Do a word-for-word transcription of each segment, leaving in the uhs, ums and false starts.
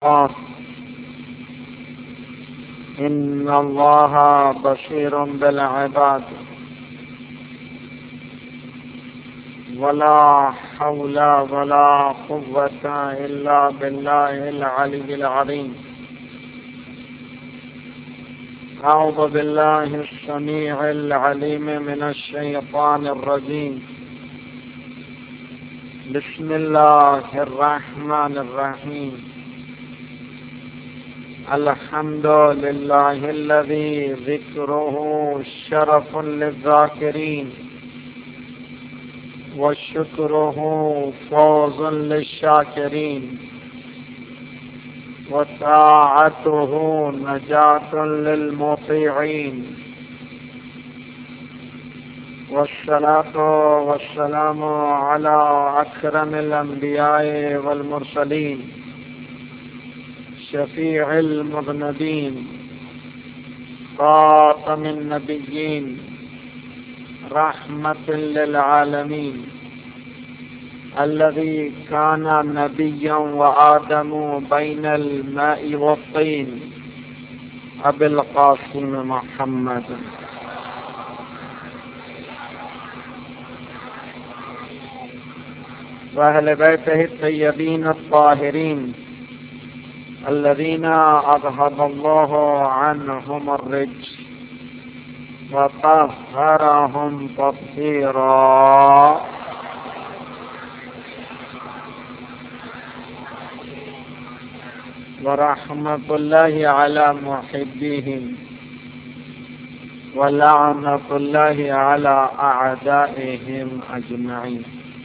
الله إن الله بصير بالعباد ولا حول ولا قوة إلا بالله العلي العظيم. أعوذ بالله السميع العليم من الشيطان الرجيم. بسم الله الرحمن الرحيم. الحمد لله الذي ذكره شرف للذاكرين وشكره فوز للشاكرين وطاعته نجاة للمطيعين، والصلاة والسلام على أكرم الأنبياء والمرسلين شفيع المذنبين خاتم النبيين رحمة للعالمين، الذي كان نبيا وآدم بين الماء والطين، أبي القاسم محمد وأهل بيته الطيبين الطاهرين الذين أذهب الله عنهم الرجس وطهرهم تطهيرا. ورحمة الله على محبيهم ولعنة الله على أعدائهم أجمعين.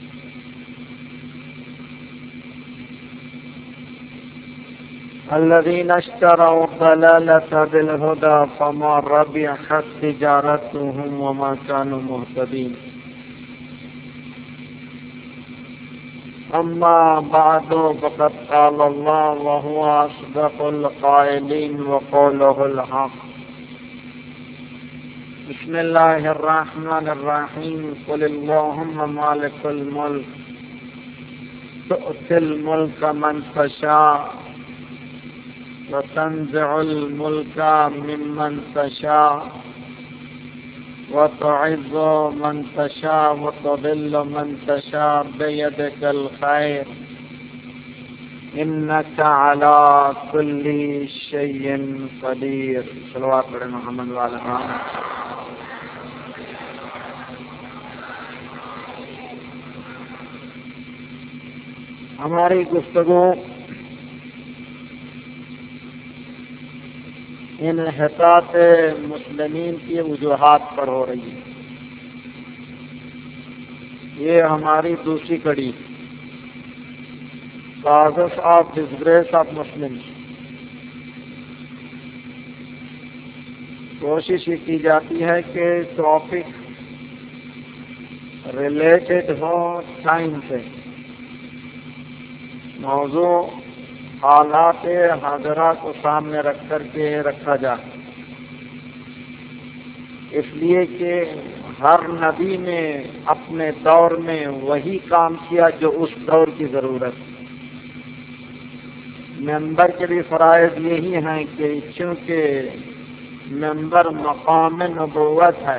الذين اشتروا الضلالة بالهدى فما ربحت تجارتهم وما كانوا مهتدين. أما بعد فقد قال الله وهو أصدق القائلين وقوله الحق. بسم الله الرحمن الرحيم. قل اللهم مالك الملك تؤتي الملك من تشاء وتنزع الملك ممن تشاء وتعز من تشاء وتذل من تشاء بيدك الخير إنك على كل شيء قدير. صلوات علی محمد وعلی آلہ. ہماری گفتگو انحطاط مسلمین کی وجوہات پر ہو رہی ہے. یہ ہماری دوسری کڑی causes of disgrace of Muslim. کوشش یہ کی جاتی ہے کہ ٹاپک ریلیٹڈ ہو ٹائم سے، موضوع حالات حاضرہ کو سامنے رکھ کر کے رکھا جائے، اس لیے کہ ہر نبی نے اپنے دور میں وہی کام کیا جو اس دور کی ضرورت. ممبر کے بھی فرائض یہی ہیں کہ چونکہ ممبر مقام نبوت ہے،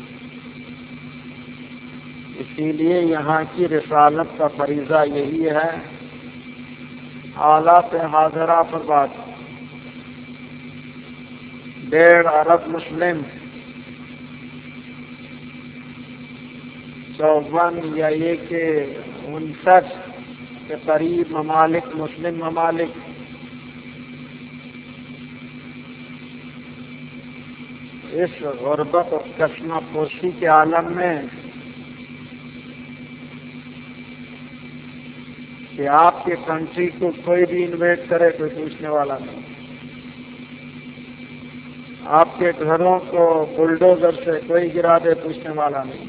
اسی لیے یہاں کی رسالت کا فریضہ یہی ہے حالات حاضرہ پر بات. ڈیڑھ ارب مسلم، چوون یا یہ کہ انسٹھ کے قریب ممالک مسلم ممالک اس غربت اور کشمہ پوشی کے عالم میں کہ آپ کے کنٹری کو کوئی بھی انویٹ کرے کوئی پوچھنے والا نہیں، آپ کے گھروں کو بلڈوزر سے کوئی گرا دے پوچھنے والا نہیں،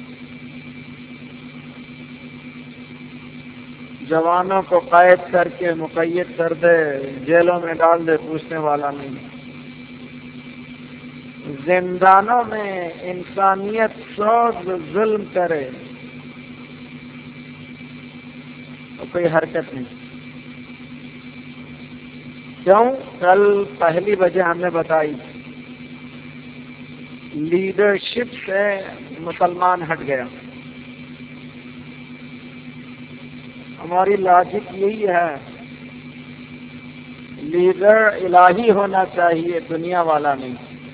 جوانوں کو قید کر کے مقید کر دے جیلوں میں ڈال دے پوچھنے والا نہیں، زندانوں میں انسانیت سوز ظلم کرے تو کوئی حرکت نہیں. کیوں؟ کل پہلی وجہ ہم نے بتائی، لیڈرشپ سے مسلمان ہٹ گیا۔ ہماری لاجک یہی ہے، لیڈر الہی ہونا چاہیے، دنیا والا نہیں۔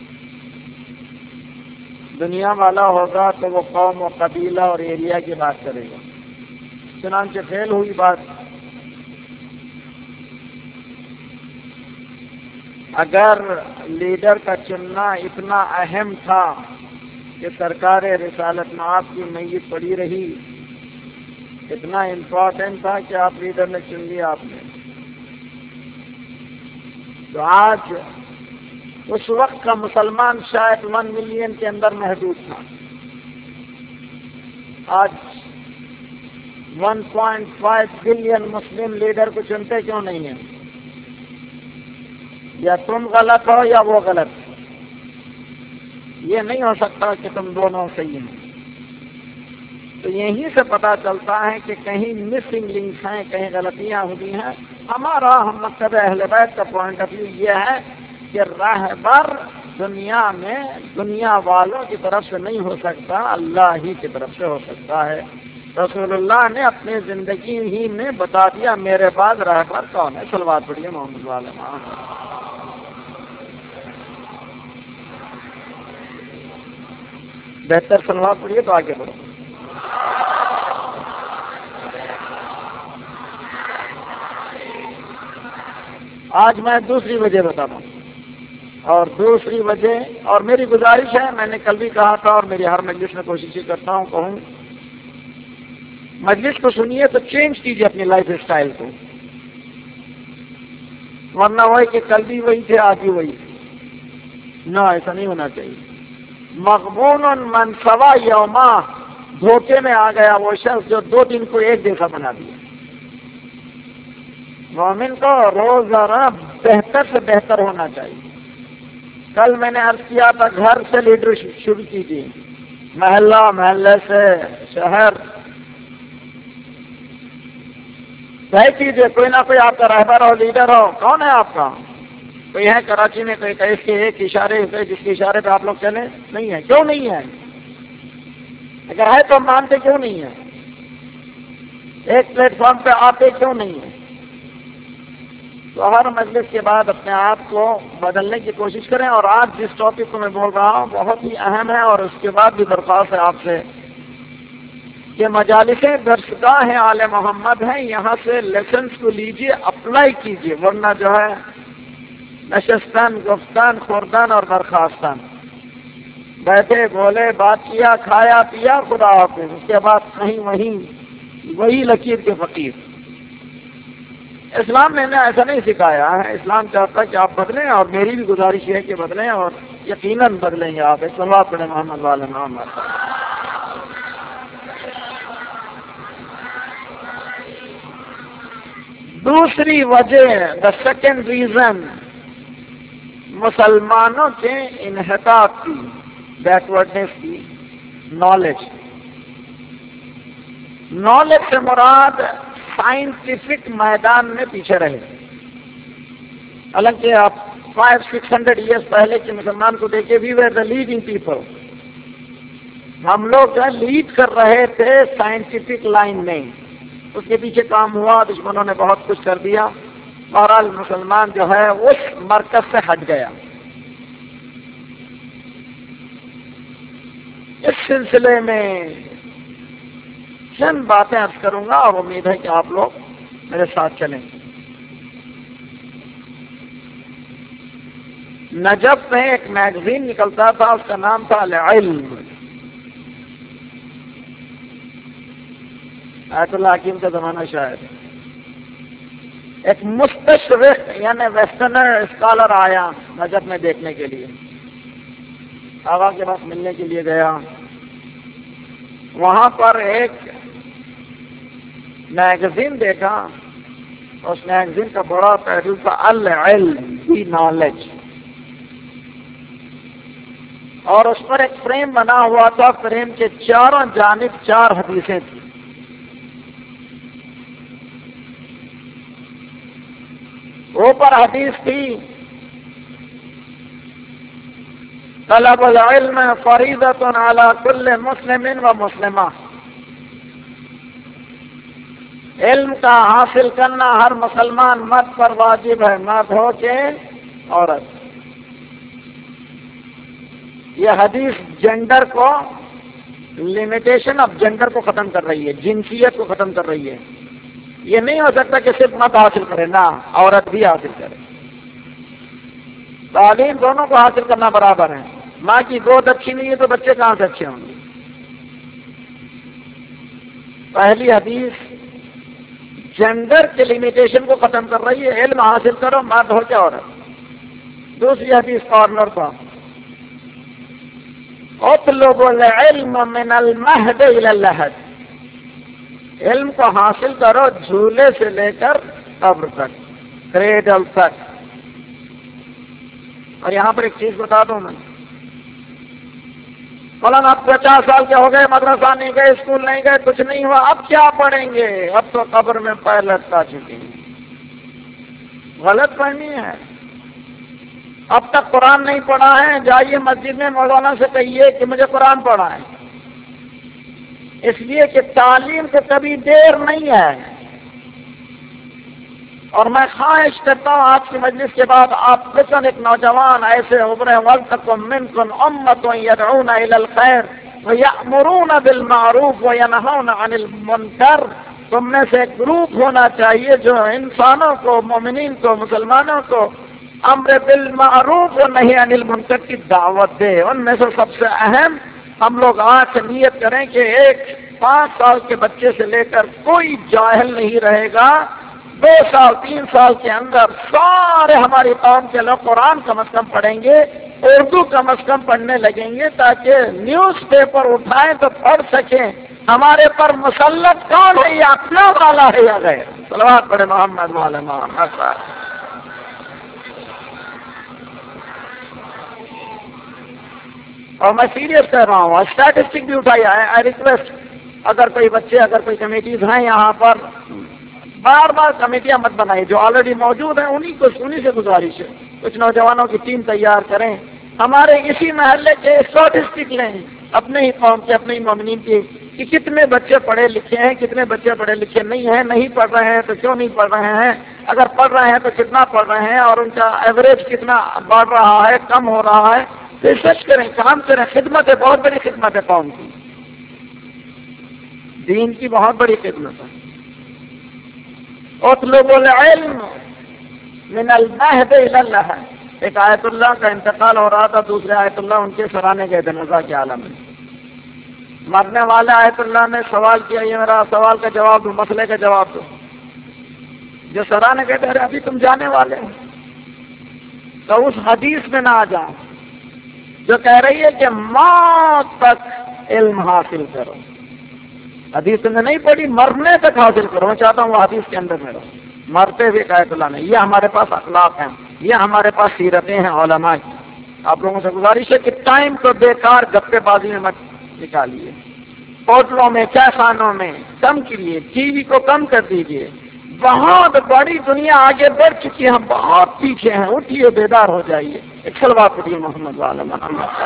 دنیا والا ہوگا تو وہ قوم و قبیلہ اور ایریا کی بات کرے گا، چنانچہ فیل ہوئی بات۔ اگر لیڈر کا چننا اتنا اہم تھا کہ سرکار رسالت مآب کی میت پڑی رہی، اتنا امپورٹنٹ تھا کہ آپ لیڈر نے چن لیا آپ نے، تو آج اس وقت کا مسلمان شاید ون ملین کے اندر محدود تھا، آج one point five billion Muslim leader کو چنتے کیوں نہیں ہیں؟ یا تم غلط ہو یا وہ غلط، یہ نہیں ہو سکتا کہ تم دونوں صحیح ہیں۔ تو یہیں سے پتہ چلتا ہے کہ کہیں مسنگ لنکس ہیں، کہیں غلطیاں ہوئی ہیں۔ ہمارا ہم مکتب اہل بیت کا پوائنٹ آف ویو یہ ہے کہ راہبر دنیا میں دنیا والوں کی طرف سے نہیں ہو سکتا، اللہ ہی کی طرف سے ہو سکتا ہے۔ رسول اللہ نے اپنی زندگی ہی میں بتا دیا میرے بعد راہبر کون ہے۔ صلوات پڑھیے محمد والے محمد۔ بہتر صلوات پڑھیے تو آگے بڑھو۔ آج میں دوسری وجہ بتاتا ہوں، اور دوسری وجہ، اور میری گزارش ہے، میں نے کل بھی کہا تھا اور میری ہر مجلس میں کوشش کرتا ہوں کہوں، مجلس کو سنیے تو چینج کیجیے اپنی لائف اسٹائل کو، ورنہ وہی کہ کل بھی وہی تھے آج بھی وہی تھے۔ نہ، ایسا نہیں ہونا چاہیے۔ مغبون من سوا یوما، دھوکے میں آ گیا وہ شخص جو دو دن کو ایک جیسا بنا دیا۔ مومن کو روزانہ بہتر سے بہتر ہونا چاہیے۔ کل میں نے عرض کیا تھا گھر سے لیڈرشپ شروع کیجیے، محلہ، محلے سے شہر طے کیجیے، کوئی نہ کوئی آپ کا رہبر ہو، لیڈر ہو۔ کون ہے آپ کا؟ کوئی ہے کراچی میں، کوئی کہ اس کے ایک اشارے سے جس کے اشارے پہ آپ لوگ چلیں؟ نہیں ہے۔ کیوں نہیں ہے؟ اگر ہے تو مانتے کیوں نہیں ہے؟ ایک پلیٹ فارم پہ آتے کیوں نہیں ہے؟ تو ہر مجلس کے بعد اپنے آپ کو بدلنے کی کوشش کریں۔ اور آج جس ٹاپک کو میں بول رہا ہوں بہت ہی اہم ہے، اور اس کے بعد بھی درخواست ہے آپ سے کہ مجالسیں درسگاہ آل محمد ہیں، یہاں سے لیسنس کو لیجیے، اپلائی کیجیے، ورنہ جو ہے نشستان، گفتان، خوردان اور برخاستان، بیٹھے بولے، بات کیا، کھایا پیا، خدا حافظ، اس کے بعد کہیں وہیں وہی لکیر کے فقیر۔ اسلام نے ہمیں ایسا نہیں سکھایا ہے۔ اسلام چاہتا ہے کہ آپ بدلیں، اور میری بھی گزارش ہے کہ بدلیں، اور یقیناً بدلیں گے آپ۔ صلوات پڑھیں محمد والے محمد۔ دوسری وجہ، دا سیکنڈ ریزن، مسلمانوں کے انحطاط کی، بیکورڈنیس کی، نالج۔ نالج سے مراد سائنٹیفک میدان میں پیچھے رہے۔ حالانکہ آپ فائیو سکس ہنڈریڈ ایئرس پہلے کے مسلمان کو دیکھے، وی ویر دا لیڈنگ پیپل، ہم لوگ لیڈ کر رہے تھے سائنٹیفک لائن میں، اس کے پیچھے کام ہوا، دشمنوں نے بہت کچھ کر دیا، بہرحال مسلمان جو ہے اس مرکز سے ہٹ گیا۔ اس سلسلے میں چند باتیں عرض کروں گا، اور امید ہے کہ آپ لوگ میرے ساتھ چلیں۔ نجف میں ایک میگزین نکلتا تھا، اس کا نام تھا العلم، آیت اللہ حکیم کا زمانہ شاید۔ ایک مستشرق یعنی ویسٹرنر اسکالر آیا نجف میں دیکھنے کے لیے، آغا کے پاس ملنے کے لیے گیا، وہاں پر ایک میگزین دیکھا، اس میگزین کا بڑا پہلو تھا العلم، دی نالج، اور اس پر ایک فریم بنا ہوا تھا، فریم کے چاروں جانب چار حدیثیں تھیں۔ اوپر حدیث تھی طلب العلم فریضۃ علی کل مسلم و مسلمہ، علم کا حاصل کرنا ہر مسلمان مرد پر واجب ہے، مرد ہو کہ عورت۔ یہ حدیث جینڈر کو، لمیٹیشن آف جینڈر کو ختم کر رہی ہے، جنسیت کو ختم کر رہی ہے۔ یہ نہیں ہو سکتا کہ صرف مرد حاصل کرے، نہ عورت بھی حاصل کرے۔ تعلیم دونوں کو حاصل کرنا برابر ہے۔ ماں کی گود اچھی نہیں ہے تو بچے کہاں سے اچھے ہوں گے؟ پہلی حدیث جینڈر کے لمیٹیشن کو ختم کر رہی ہے، علم حاصل کرو مرد ہو کیا عورت۔ دوسری حدیث کارنر کا اطلبوا العلم من المہد الی اللحد، علم کو حاصل کرو جھولے سے لے کر قبر تک، کریڈل تک۔ اور یہاں پر ایک چیز بتا دوں میں، مولانا آپ پچاس سال کے ہو گئے، مدرسہ نہیں گئے، اسکول نہیں گئے، کچھ نہیں ہوا، اب کیا پڑھیں گے؟ اب تو قبر میں پیر لٹکا چکے ہیں۔ غلط فہمی ہے۔ اب تک قرآن نہیں پڑھا ہے، جائیے مسجد میں مولانا سے کہیے کہ مجھے قرآن پڑھا ہے، اس لیے کہ تعلیم کو کبھی دیر نہیں ہے۔ اور میں خواہش کرتا ہوں آج کی مجلس کے بعد آپ لوگوں ایک نوجوان ایسے ابھرے، وَلْتَكُن مِّنكُمْ أُمَّةٌ يَدْعُونَ إِلَى الْخَيْرِ وَيَأْمُرُونَ بِالْمَعْرُوفِ وَيَنْهَوْنَ عَنِ الْمُنكَرِ، تم میں سے ایک گروپ ہونا چاہیے جو انسانوں کو، مومنین کو، مسلمانوں کو امر بالمعروف و نہی عن المنکر کی دعوت دے۔ ان میں سے سب سے اہم ہم لوگ آج سے نیت کریں کہ ایک پانچ سال کے بچے سے لے کر کوئی جاہل نہیں رہے گا، دو سال تین سال کے اندر سارے ہماری قوم کے لوگ قرآن کم از کم پڑھیں گے، اردو کم از کم پڑھنے لگیں گے، تاکہ نیوز پیپر اٹھائیں تو پڑھ سکیں ہمارے پر مسلط کون ہے، یا اپنا والا ہے یا غیر۔ صلوات پڑھے محمد وعلی محمد۔ اور میں سیریس کہہ رہا ہوں، اسٹیٹسٹک بھی اٹھائی ہے۔ آئی ریکویسٹ اگر کوئی بچے، اگر کوئی کمیٹیز ہیں یہاں پر، بار بار کمیٹیاں مت بنائیں، جو آلریڈی موجود ہیں انہی کو، انہی سے گزارش ہے کچھ نوجوانوں کی ٹیم تیار کریں، ہمارے اسی محلے کے اسٹیٹسٹک لیں اپنے ہی قوم کے، اپنے ہی مومنین کی، کہ کتنے بچے پڑھے لکھے ہیں، کتنے بچے پڑھے لکھے نہیں ہیں، نہیں پڑھ رہے ہیں تو کیوں نہیں پڑھ رہے ہیں، اگر پڑھ رہے ہیں تو کتنا پڑھ رہے ہیں، اور ان کا ایوریج کتنا بڑھ رہا ہے، کم ہو رہا ہے۔ ریسرچ کریں، کام کریں، خدمت ہے، بہت بڑی خدمت ہے قوم کی، دین کی بہت بڑی خدمت ہے۔ اطلبوا العلم من المہد الی اللحد۔ ایک آیت اللہ کا انتقال ہو رہا تھا، دوسرے آیت اللہ ان کے سرانے گئے تھے نزا کے عالم میں۔ مرنے والے آیت اللہ نے سوال کیا، یہ میرا سوال کا جواب دو، مسئلے کا جواب دو۔ جو سرانے گئے تھے، ابھی تم جانے والے ہو، تو اس حدیث میں نہ آ جاؤ جو کہہ رہی ہے کہ موت تک علم حاصل کرو۔ حدیث تم نے نہیں پڑھی، مرنے تک حاصل کرو۔ میں چاہتا ہوں وہ حدیث کے اندر میں رہو، مرتے ہوئے آیت اللہ نے۔ یہ ہمارے پاس اخلاق ہیں، یہ ہمارے پاس سیرتیں ہیں علماء کی۔ آپ لوگوں سے گزارش ہے کہ ٹائم کو بیکار گپے بازی میں مت نکالیے، ہوٹلوں میں، چائے خانوں میں کم کریے، ٹی وی کو کم کر دیجیے۔ بہت بڑی دنیا آگے بڑھ چکی ہے، ہم بہت پیچھے ہیں، اٹھیے، بیدار ہو جائیے۔ ایک صلوات پڑھیے محمد وعلی محمد۔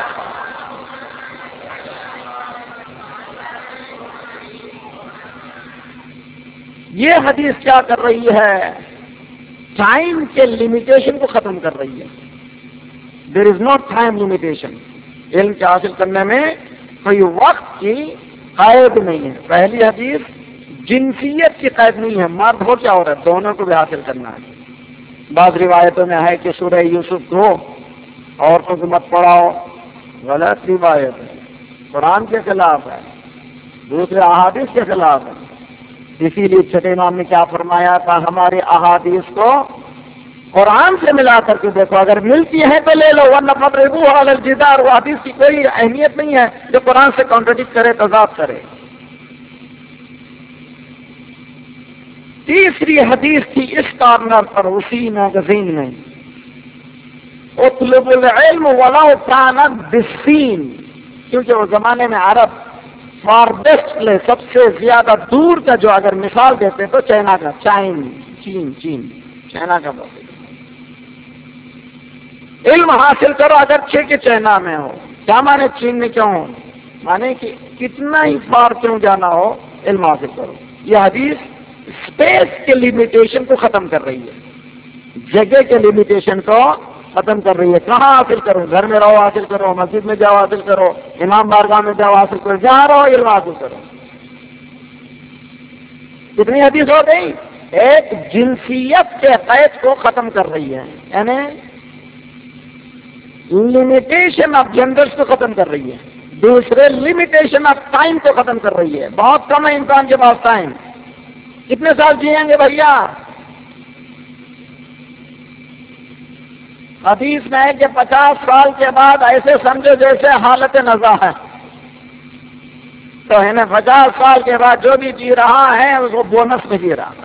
یہ حدیث کیا کر رہی ہے؟ ٹائم کے لمیٹیشن کو ختم کر رہی ہے۔ There is no time limitation. علم کے حاصل کرنے میں کوئی وقت کی قید نہیں ہے۔ پہلی حدیث جنسیت کی قید نہیں ہے، مرد ہو کیا عورت، دونوں کو بھی حاصل کرنا ہے۔ بعض روایتوں میں ہے کہ سورہ یوسف کو عورتوں کو مت پڑھاؤ، غلط روایت ہے، قرآن کے خلاف ہے، دوسرے احادیث کے خلاف ہے۔ اسی لیے چھٹے امام نے کیا فرمایا تھا، ہمارے احادیث کو قرآن سے ملا کر کے دیکھو، اگر ملتی ہے تو لے لو، ورنہ فضربوها علی الجدار۔ وہ حدیث کی کوئی اہمیت نہیں ہے جو قرآن سے کانٹرڈکٹ کرے، تضاد کرے۔ تیسری حدیث تھی اس کارنر پر، اسی میگزین میں، اطلب العلم ولو كان بالسین، کیونکہ وہ زمانے میں عرب فاردسٹ لے، سب سے زیادہ دور کا جو اگر مثال دیتے تو چائنا کا، چائن، چین چین چائنا کا بات۔ علم حاصل کرو اگرچہ کہ چائنا میں ہو. کیا مانے چین میں کیوں ہو؟ مانے کہ کتنا ہی پار کیوں جانا ہو علم حاصل کرو. یہ حدیث اسپیس کے لمیٹیشن کو ختم کر رہی ہے، جگہ کے لمیٹیشن کو ختم کر رہی ہے. کہاں حاصل کرو؟ گھر میں رہو حاصل کرو، مسجد میں جاؤ حاصل کرو، امام بارگاہ میں جاؤ حاصل کرو، جہاں رہو علم حاصل کرو. کتنی حدیث ہو گئی؟ ایک جنسیت کے قید کو ختم کر رہی ہے، یعنی لمیٹیشن آف جینڈرز کو ختم کر رہی ہے. دوسرے لمیٹیشن آف ٹائم کو ختم کر رہی ہے. بہت کم ہے انسان کے پاس ٹائم. کتنے سال جیئیں گے بھیا؟ حدیث میں ہے کہ پچاس سال کے بعد ایسے سمجھو جیسے حالت نزا ہے. تو انہیں پچاس سال کے بعد جو بھی جی رہا ہے وہ بونس میں جی رہا ہے.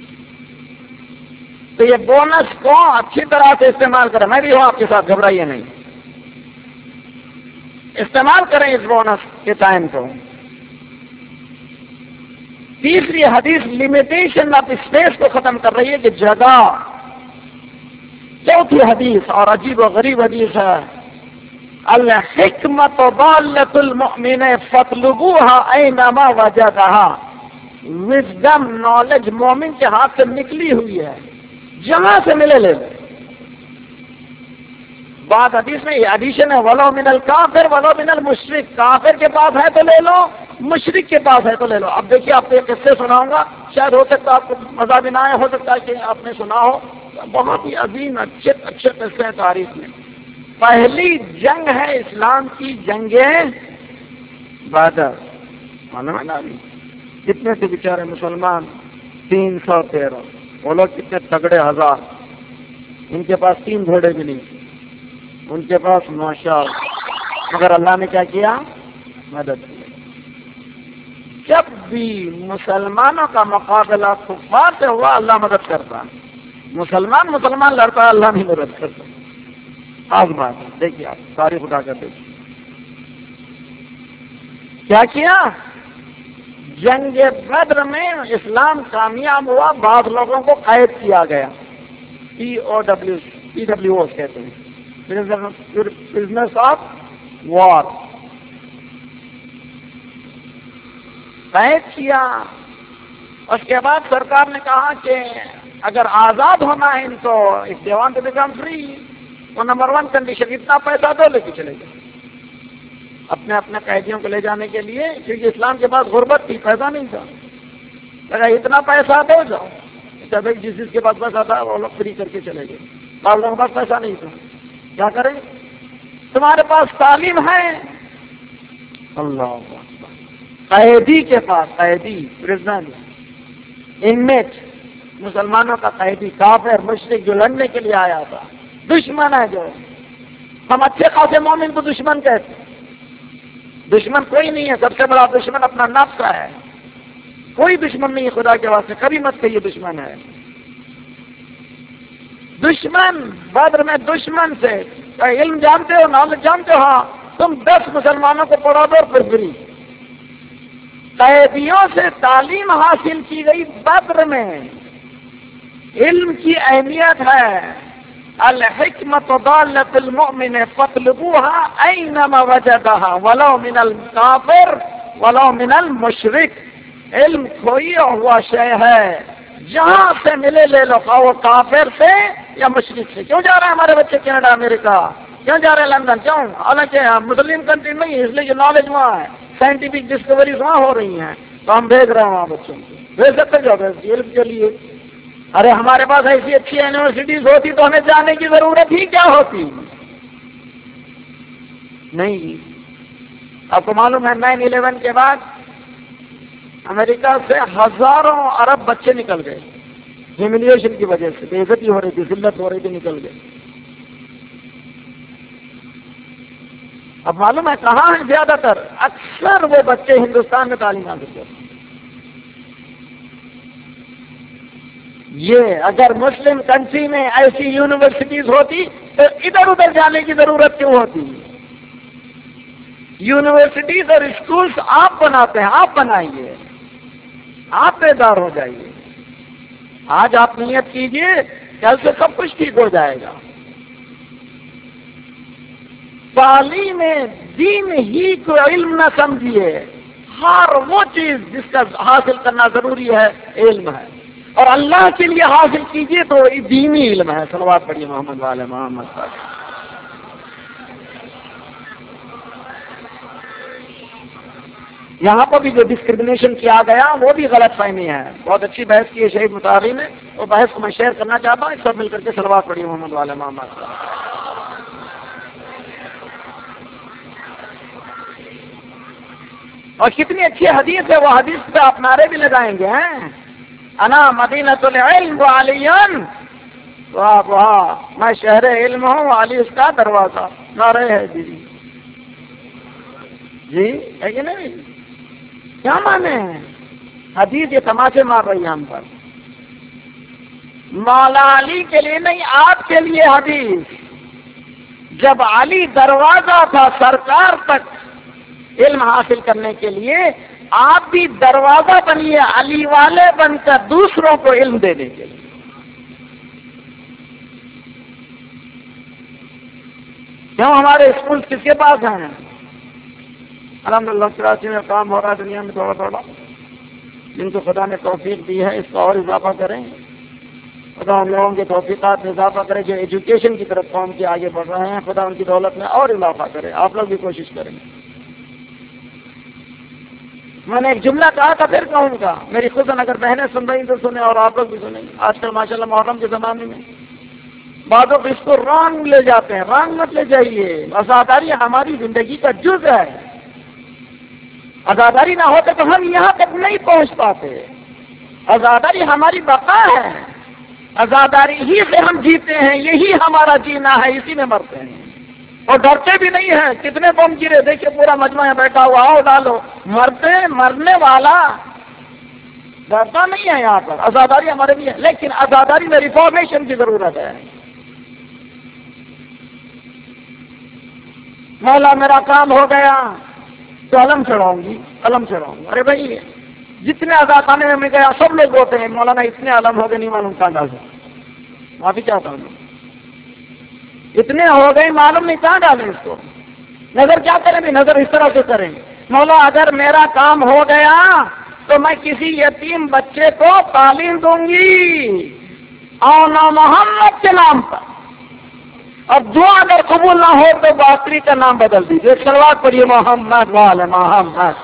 تو یہ بونس کو اچھی طرح سے استعمال کریں. میں بھی ہوں آپ کے ساتھ، گھبرائیے نہیں. استعمال کریں اس بونس کے ٹائم کو. تیسری حدیث لمیٹیشن آف اسپیس کو ختم کر رہی ہے کہ جگہ. چوتھی حدیث اور عجیب و غریب حدیث ہے، الحکمت ضالۃ المؤمن فاطلبوها اینما وجدها. وزڈم، نالج مومن کے ہاتھ سے نکلی ہوئی ہے، جہاں سے ملے لے لے. بعد حدیث میں یہ ایڈیشن ہے، ولو من الکافر ولو من المشرک. کافر کے پاس ہے تو لے لو، مشرک کے پاس ہے تو لے لو. اب دیکھیے آپ کو ایک قصے سناؤں گا، شاید ہو سکتا ہے آپ کو مزہ بھی نہ آئے، ہو سکتا ہے کہ آپ نے سنا ہو. بہت ہی عظیم اچھے اچھے قصے ہیں تاریخ میں. پہلی جنگ ہے اسلام کی، جنگ بدر. معلوم ہے نا کتنے سے بیچارے مسلمان؟ تین سو تیرہ. وہ لوگ کتنے تگڑے ہزار. ان کے پاس تین گھوڑے بھی نہیں، ان کے پاس ماشاء اللہ. مگر اللہ نے کیا کیا؟ مدد کی. جب بھی مسلمانوں کا مقابلہ کفار سے ہوا اللہ مدد کرتا. مسلمان مسلمان لڑتا ہے، اللہ نہیں مدد کرتا. آزما دیکھیے آپ تاریخ اٹھا کر دیکھیے کیا کیا. جنگ بدر میں اسلام کامیاب ہوا. بعض لوگوں کو قید کیا گیا، پی O W P W O کہتے ہیں، پرزنرز آف وار. قید کیا. اس کے بعد سرکار نے کہا کہ اگر آزاد ہونا ہے ان کو، if they want to become free, تو نمبر ون کنڈیشن اتنا پیسہ دو، لے کے چلے گئے اپنے اپنے قیدیوں کو لے جانے کے لیے. کیونکہ اسلام کے پاس غربت تھی، پیسہ نہیں تھا. اگر اتنا پیسہ دو جاؤ. جس جس کے پاس پیسہ تھا وہ لوگ فری کر کے چلے گئے. بعض لوگوں کے پاس پیسہ نہیں تھا. کیا کریں؟ تمہارے پاس تعلیم ہے، اللہ قیدی کے پاس، قیدی پرزنر انمیٹ، مسلمانوں کا قیدی کافر مشرک جو لڑنے کے لیے آیا تھا، دشمن ہے. جو ہم اچھے خاصے مومن کو دشمن کہتے ہیں. دشمن کوئی نہیں ہے، سب سے بڑا دشمن اپنا نفس ہے. کوئی دشمن نہیں ہے خدا کے واسطے، کبھی مت کہیے دشمن ہے. دشمن بدر میں دشمن سے علم جانتے ہو، نالج جانتے ہو. ہاں تم دس مسلمانوں کو پڑھا دو پھر فری. قیدیوں سے تعلیم حاصل کی گئی بدر میں. علم کی اہمیت ہے. الحکمت ضالۃ المؤمن فاطلبوها اینما وجدها ولو من الکافر ولو من المشرک. علم کھوئی ہوا شے ہے، جہاں سے ملے لے لو، خواہ وہ کافر سے یا مشرک سے. کیوں جا رہے ہیں ہمارے بچے کینیڈا امریکہ؟ کیوں جا رہے ہیں لندن؟ کیوں؟ حالانکہ مسلم کنٹری نہیں ہے، اس لیے نالج وہاں ہے، سائنٹیفک ڈسکوریز وہاں ہو رہی ہیں، تو ہم بھیج رہے ہیں وہاں بچوں کو. بھیج سکتے جو علم کے لیے. ارے ہمارے پاس ایسی اچھی یونیورسٹیز ہوتی تو ہمیں جانے کی ضرورت ہی کیا ہوتی؟ نہیں. آپ کو معلوم ہے نائن الیون کے بعد امریکہ سے ہزاروں ارب بچے نکل گئے ہیوملیشن کی وجہ سے. بے عزتی ہو رہی تھی، ذلت ہو رہی تھی، نکل گئے. اب معلوم ہے کہاں ہیں زیادہ تر؟ اکثر وہ بچے ہندوستان میں تعلیم حاصل کرتے. یہ اگر مسلم کنٹری میں ایسی یونیورسٹیز ہوتی تو ادھر ادھر جانے کی ضرورت کیوں ہوتی؟ یونیورسٹیز اور اسکولز آپ بناتے ہیں، آپ بنائیے، آپ بیدار ہو جائیے. آج آپ نیت کیجئے، کل سے سب کچھ ٹھیک ہو جائے گا. تعلیم دین ہی کو علم نہ سمجھیے، ہر وہ چیز جس کا حاصل کرنا ضروری ہے علم ہے، اور اللہ کے لیے حاصل کیجیے تو دینی علم ہے۔ صلوات پڑھیے محمد والے محمد صلی اللہ علیہ وسلم۔ یہاں پر بھی جو ڈسکریمنیشن کیا گیا وہ بھی غلط فہمی ہے۔ بہت اچھی بحث کی ہے شہید مطہری نے، وہ بحث کو میں شیئر کرنا چاہتا ہوں، سب مل کر کے صلوات پڑھیے محمد والے محمد صلی اللہ علیہ وسلم۔ اور کتنی اچھی حدیث ہے، وہ حدیث پہ آپ نعرے بھی لگائیں گے ہیں، انا مدینۃ العلم وعلی، واہ واہ، میں شہر علم ہوں، علی اس کا دروازہ، نعرے ہے جی جی ہے کہ نہیں؟ کیا مانے ہیں؟ حدیث یہ تماشے مار رہی ہے ہم پر، مولا علی کے لیے نہیں، آپ کے لیے حدیث۔ جب علی دروازہ تھا سرکار تک علم حاصل کرنے کے لیے، آپ بھی دروازہ بنیے علی والے بن کر دوسروں کو علم دینے کے لیے۔ کیوں ہمارے اسکول کس کے پاس ہیں؟ الحمدللہ کراچی میں کام ہو رہا ہے، دنیا میں تھوڑا تھوڑا، جن کو خدا نے توفیق دی ہے اس کا اور اضافہ کریں، خدا ہم لوگوں کے توفیقات میں اضافہ کرے، جو ایجوکیشن کی طرف قوم کے آگے بڑھ رہے ہیں، خدا ان کی دولت میں اور اضافہ کرے، آپ لوگ بھی کوشش کریں۔ میں نے ایک جملہ کہا تھا، پھر کہوں گا، میری خود اگر بہنیں سن رہی تو سنیں اور آپ لوگ بھی سنیں۔ آج کل ماشاءاللہ محرم کے زمانے میں بعضوں کو اس کو رانگ لے جاتے ہیں، رانگ مت لے جائیے، عزاداری ہماری زندگی کا جز ہے، عزاداری نہ ہوتے تو ہم یہاں تک نہیں پہنچ پاتے، عزاداری ہماری بقا ہے، عزاداری ہی سے ہم جیتے ہیں، یہی ہمارا جینا ہے، اسی میں مرتے ہیں، اور ڈرتے بھی نہیں ہیں۔ کتنے بم گرے دیکھیے، پورا مجمع بیٹھا ہوا، آؤ ڈالو، مرتے مرنے والا ڈرتا نہیں ہے یہاں پر، عزاداری ہمارے لیے ہے، لیکن عزاداری میں ریفارمیشن کی ضرورت ہے۔ مولا میرا کام ہو گیا تو علم چڑھاؤں گی، علم چڑھاؤں گی، ارے بھائی جتنے آزاد خانے میں میں گیا سب لوگ ہوتے ہیں، مولانا اتنے علم ہو گئے نہیں معلوم کہاں ڈال دیں، معافی چاہتا ہوں، اتنے ہو گئے معلوم نہیں کہاں ڈالیں اس کو۔ نظر کیا کریں بھی، نظر اس طرح سے کریں، مولا اگر میرا کام ہو گیا تو میں کسی یتیم بچے کو تعلیم دوں گی اونا محمد کے نام پر، اور دعا اگر قبول نہ ہو تو باقری کا نام بدل دیجیے، صلوات پڑھیے محمد والے محمد۔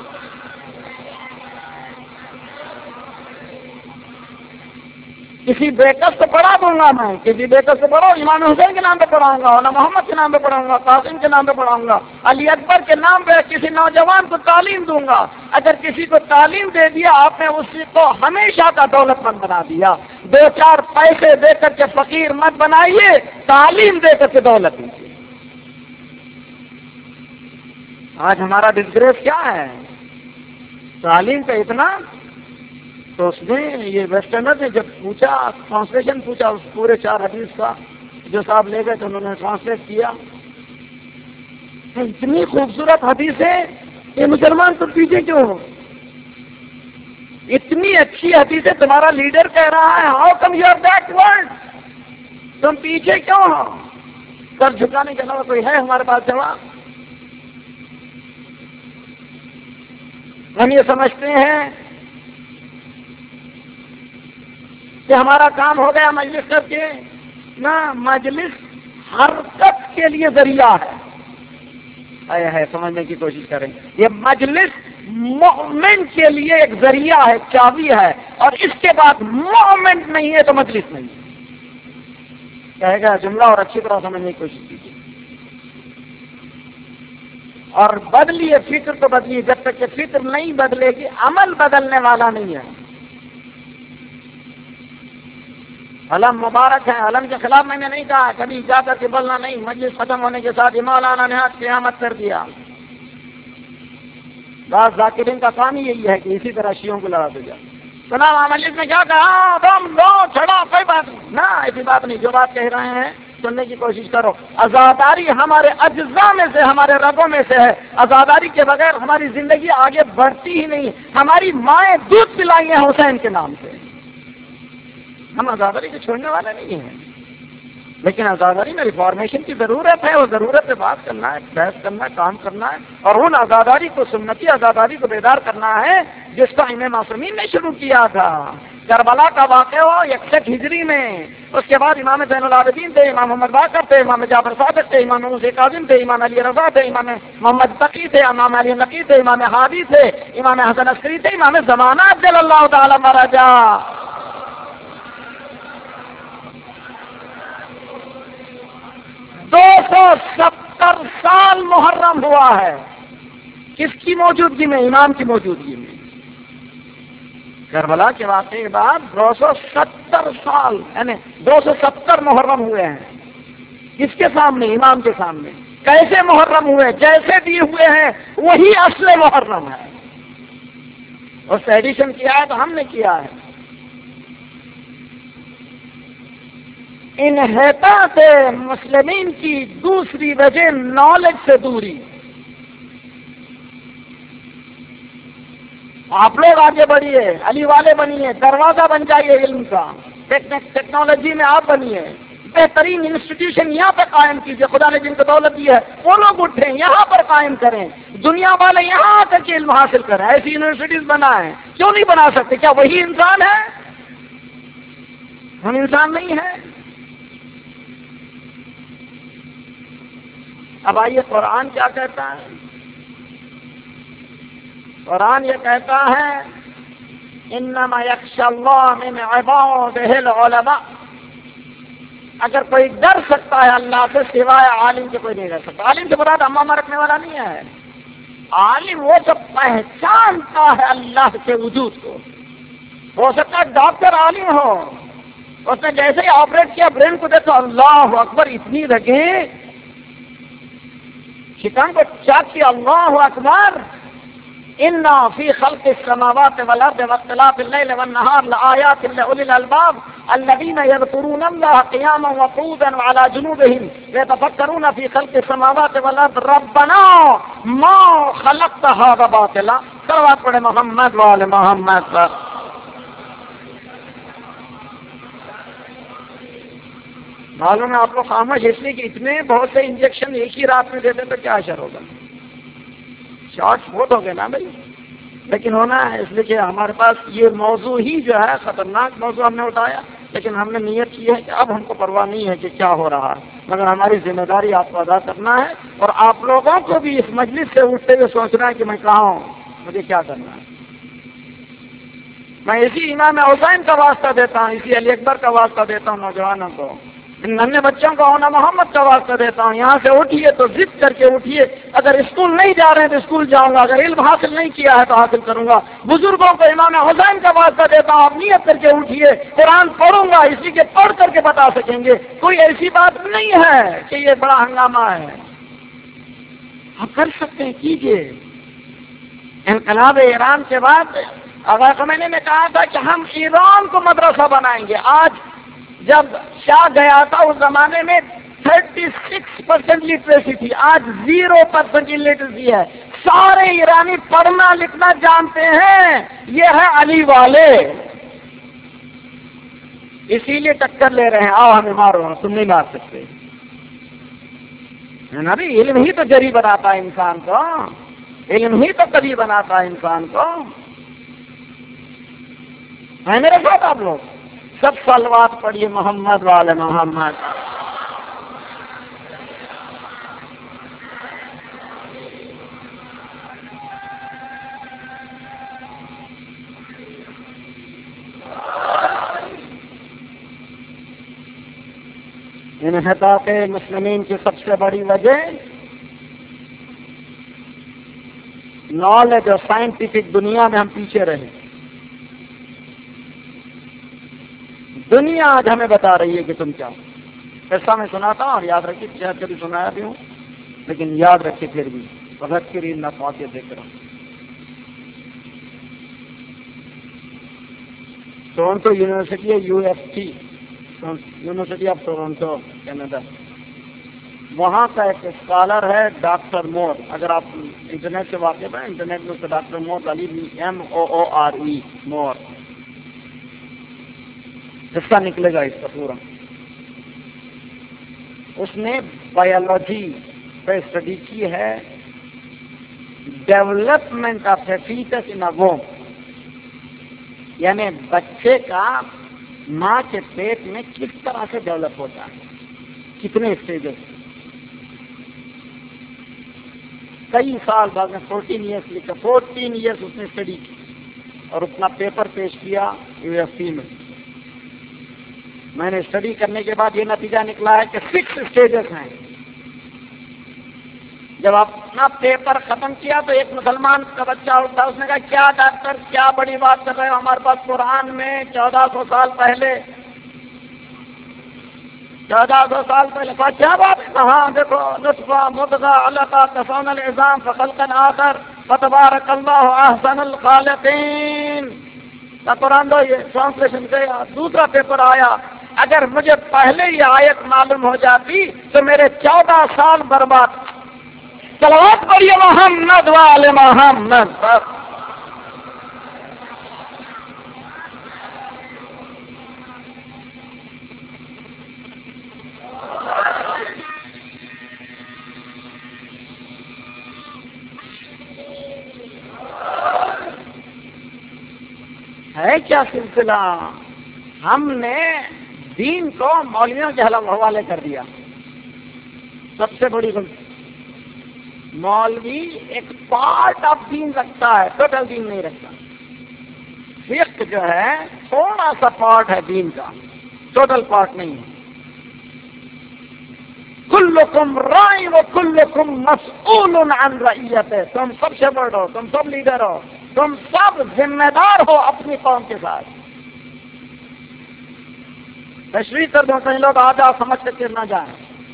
کسی بیکس کو پڑھا دوں گا، میں کسی بیکس کو پڑھو، امام حسین کے نام پہ پڑھاؤں گا، اونا محمد کے نام پہ پڑھاؤں گا، قاسم کے نام پہ پڑھاؤں گا، علی اکبر کے نام پہ کسی نوجوان کو تعلیم دوں گا۔ اگر کسی کو تعلیم دے دیا آپ نے اسی کو ہمیشہ کا دولت مند بنا دیا۔ دو چار پیسے دے کر کے فقیر مت بنائیے، تعلیم دے کر کے دولت دیجیے۔ آج ہمارا ڈسگریس کیا ہے؟ تعلیم کا اتنا، تو اس نے یہ ویسٹرنر نے جب پوچھا، ٹرانسلیشن پوچھا اس پورے چار حدیث کا، جو صاحب لے گئے تو انہوں نے ٹرانسلیٹ کیا، اتنی خوبصورت حدیث ہے، یہ مسلمان تو پیچھے کیوں ہو؟ اتنی اچھی حدیث ہے، تمہارا لیڈر کہہ رہا ہے، how come you are backward, تم پیچھے کیوں ہو؟ سر جھکانے کے علاوہ کوئی ہے ہمارے پاس جواب؟ ہم یہ سمجھتے ہیں کہ ہمارا کام ہو گیا مجلس کر کے، نہ، مجلس حرکت کے لیے ذریعہ ہے۔ آیا ہے سمجھنے کی کوشش کریں، یہ مجلس مومنٹ کے لیے ایک ذریعہ ہے، چابی ہے، اور اس کے بعد مومنٹ نہیں ہے تو مجلس نہیں ہے۔ کہے گا جملہ اور اچھی طرح سمجھنے کی کوشش کیجیے، اور بدلیے فکر تو بدلیے، جب تک کہ فکر نہیں بدلے گی عمل بدلنے والا نہیں ہے۔ علم مبارک ہے، علم کے خلاف میں نے نہیں کہا، کبھی جا کر کے بولنا نہیں، مجلس ختم ہونے کے ساتھ مولانا نے ہاتھ قیامت کر دیا۔ بعض ذاکرین کا کام ہی یہی ہے کہ اسی طرح شیعوں کو لڑاتے جائے، سنا مجلس نے کیا کہا، بم دو چھڑا، کوئی بات نہیں، نہ ایسی بات نہیں، جو بات کہہ رہے ہیں سننے کی کوشش کرو۔ عزاداری ہمارے اجزاء میں سے، ہمارے رگوں میں سے ہے، عزاداری کے بغیر ہماری زندگی آگے بڑھتی ہی نہیں۔ ہماری مائیں دودھ پلائی ہیں حسین کے نام سے، ہم عزاداری کو چھوڑنے والے نہیں ہیں۔ لیکن آزاداری میں ریفارمیشن کی ضرورت ہے، وہ ضرورت پہ بات کرنا ہے، بحث کرنا ہے، کام کرنا ہے، اور ان آزاداری کو، سنتی آزاداری کو بیدار کرنا ہے جس کو امام معصومین نے شروع کیا تھا۔ کربلا کا واقعہ ہو اکسٹھ ہجری میں، اس کے بعد امام زین العابدین تھے، امام محمد باقر تھے، امام جعفر صادق تھے، امام موسیٰ کاظم تھے، امام علی رضا تھے، امام محمد تقی تھے، امام علی نقی تھے، امام ہادی تھے، امام حسن عسکری تھے، امام زمانہ جل اللہ تعالی مہاراجا۔ دو سو ستر سال محرم ہوا ہے، کس کی موجودگی میں؟ امام کی موجودگی میں۔ کربلا کے واقعے کے بعد دو سو ستر سال یعنی دو سو ستر محرم ہوئے ہیں، کس کے سامنے؟ امام کے سامنے۔ کیسے محرم ہوئے؟ جیسے بھی ہوئے ہیں وہی اصل محرم ہے۔ اس سے ایڈیشن کیا ہے تو ہم نے کیا ہے۔ انحطاط مسلمین کی دوسری وجہ نالج سے دوری۔ آپ لوگ آگے بڑھیے، علی والے بنیے، دروازہ بن جائیے علم کا، ٹیکنالوجی میں آپ بنیے، بہترین انسٹیٹیوشن یہاں پہ قائم کیجیے، خدا نے جن کو دولت دی ہے وہ لوگ اٹھیں یہاں پر قائم کریں، دنیا والے یہاں آ کر کے علم حاصل کریں، ایسی یونیورسٹیز بنائیں۔ کیوں نہیں بنا سکتے؟ کیا وہی انسان ہے؟ ہم انسان نہیں ہیں؟ اب آئیے قرآن کیا کہتا ہے۔ قرآن یہ کہتا ہے انما یخشی اللہ من عبادہ العلماء، اگر کوئی ڈر سکتا ہے اللہ سے سوائے عالم کے کوئی نہیں ڈر سکتا۔ عالم سے مراد امامہ رکھنے والا نہیں ہے، عالم وہ جو پہچانتا ہے اللہ کے وجود کو۔ ہو سکتا ہے ڈاکٹر عالم ہو، اس نے جیسے ہی آپریٹ کیا برین کو دیکھو اللہ اکبر اتنی رگیں، شکم کو چیک کیا اللہ اکبر، اِنَّ فِي خَلْقِ السَّمَاوَاتِ وَالْأَرْضِ وَاخْتِلَافِ اللَّيْلِ وَالنَّهَارِ لَآيَاتٍ لِأُولِي الْأَلْبَابِ الَّذِينَ يَذْكُرُونَ اللَّهَ قِيَامًا وَقُعُودًا وَعَلَى جُنُوبِهِمْ وَيَتَفَكَّرُونَ فِي خَلْقِ السَّمَاوَاتِ وَالْأَرْضِ رَبَّنَا مَا خَلَقْتَ هَذَا بَاطِلًا۔ صلوات پڑھے محمد وآل محمد پر۔ معلوم ہے آپ لوگ خاموش اس لیے کہ اتنے بہت سے انجیکشن ایک ہی رات میں دے دیں تو کیا اثر ہوگا؟ شارٹ بہت ہو گئے نا بھائی، لیکن ہونا ہے اس لیے کہ ہمارے پاس یہ موضوع ہی جو ہے خطرناک موضوع ہم نے اٹھایا، لیکن ہم نے نیت کی ہے کہ اب ہم کو پرواہ نہیں ہے کہ کیا ہو رہا ہے، مگر ہماری ذمہ داری آپ کو ادا کرنا ہے، اور آپ لوگوں کو بھی اس مجلس سے اٹھتے ہوئے سوچنا ہے کہ میں کہاں ہوں، مجھے کیا کرنا ہے۔ میں اسی امام حسین کا واسطہ دیتا ہوں، اسی علی اکبر کا واسطہ دیتا ہوں، نوجوانوں کو، ان ننھے بچوں کا ہونا محمد کا واسطہ دیتا ہوں۔ یہاں سے اٹھیے تو ضد کر کے اٹھیے، اگر اسکول نہیں جا رہے ہیں تو اسکول جاؤں گا، اگر علم حاصل نہیں کیا ہے تو حاصل کروں گا۔ بزرگوں کو امام حسین کا واسطہ دیتا ہوں، آپ نیت کر کے اٹھیے، قرآن پڑھوں گا، اسی کے پڑھ کر کے بتا سکیں گے۔ کوئی ایسی بات نہیں ہے کہ یہ بڑا ہنگامہ ہے، آپ کر سکتے ہیں، کیجیے۔ انقلاب ایران کے بعد آغا خمینی نے کہا تھا کہ ہم ایران کو مدرسہ بنائیں گے۔ آج جب شاہ گیا تھا اس زمانے میں تھرٹی سکس پرسینٹ لٹریسی تھی، آج زیرو پرسینٹ لٹریسی ہے۔ سارے ایرانی پڑھنا لکھنا جانتے ہیں، یہ ہے علی والے، اسی لیے ٹکر لے رہے ہیں، آؤ ہمیں مارو، تم نہیں مار سکتے۔ نبی علم ہی تو جری بناتا ہے انسان کو، علم ہی تو کبھی بناتا ہے انسان کو۔ ہے میرے ساتھ آپ لوگ سب صلوات پڑھیے محمد والے محمد۔ انحطاط مسلمین کی سب سے بڑی وجہ نالج اور سائنٹیفک دنیا میں ہم پیچھے رہے۔ دنیا آج ہمیں بتا رہی ہے کہ تم کیا، ایسا میں سناتا ہوں اور یاد رکھیے، شاید کبھی سنایا بھی ہوں لیکن یاد رکھیے پھر بھی، وذکر ان نفعات ذکر۔ ٹورنٹو یونیورسٹی ہے، U S T, university of Toronto Canada, وہاں کا ایک اسکالر ہے ڈاکٹر مور، اگر آپ انٹرنیٹ سے واقف ہیں، انٹرنیٹ میں اس کا ڈاکٹر مور علی M O O R E Moore, حصہ نکلے گا اس کا پورا۔ اس نے بایولوجی پہ اسٹڈی کی ہے، development of a fetus in a womb, یعنی بچے کا ماں کے پیٹ میں کس طرح سے ڈیولپ ہوتا ہے، کتنے اسٹیجز، کئی سال بعد میں فورٹین ایئرس لکھا، فورٹین ایئرس اس نے اسٹڈی کی اور اپنا پیپر پیش کیا یو ایف سی میں. میں نے اسٹڈی کرنے کے بعد یہ نتیجہ نکلا ہے کہ سکس اسٹیجز ہیں. جب آپ اپنا پیپر ختم کیا تو ایک مسلمان کا بچہ اٹھا، اس نے کہا کیا ڈاکٹر کیا بڑی بات کر رہے ہو، ہمارے پاس قرآن میں چودہ سو سال پہلے چودہ سو سال پہلے کیا بات ہے، ہاں دیکھو نطفہ مضغہ علقہ کسون العظام فخلقا آخر فتبارک اللہ احسن الخالقین کا قرآن دو یہ ٹرانسلیشن کیا. دوسرا پیپر آیا، اگر مجھے پہلے یہ آیت معلوم ہو جاتی تو میرے چودہ سال برباد. صلوات پڑھیے محمد وآل محمد. ہے کیا سلسلہ، ہم نے دین کو مولویوں کے حوالے کر دیا. سب سے بڑی غلطی، مولوی ایک پارٹ آف دین رکھتا ہے، ٹوٹل دین نہیں رکھتا. فقہ جو ہے تھوڑا سا پارٹ ہے دین کا، ٹوٹل پارٹ نہیں ہے. کلکم رائی و کلکم مسئول عن رعیتہ، تم سب شیپرڈ ہو، تم سب لیڈر ہو، تم سب ذمہ دار ہو اپنی قوم کے ساتھ. تشریح کر دو، کئی لوگ آج آپ سمجھ کے نہ جائیں.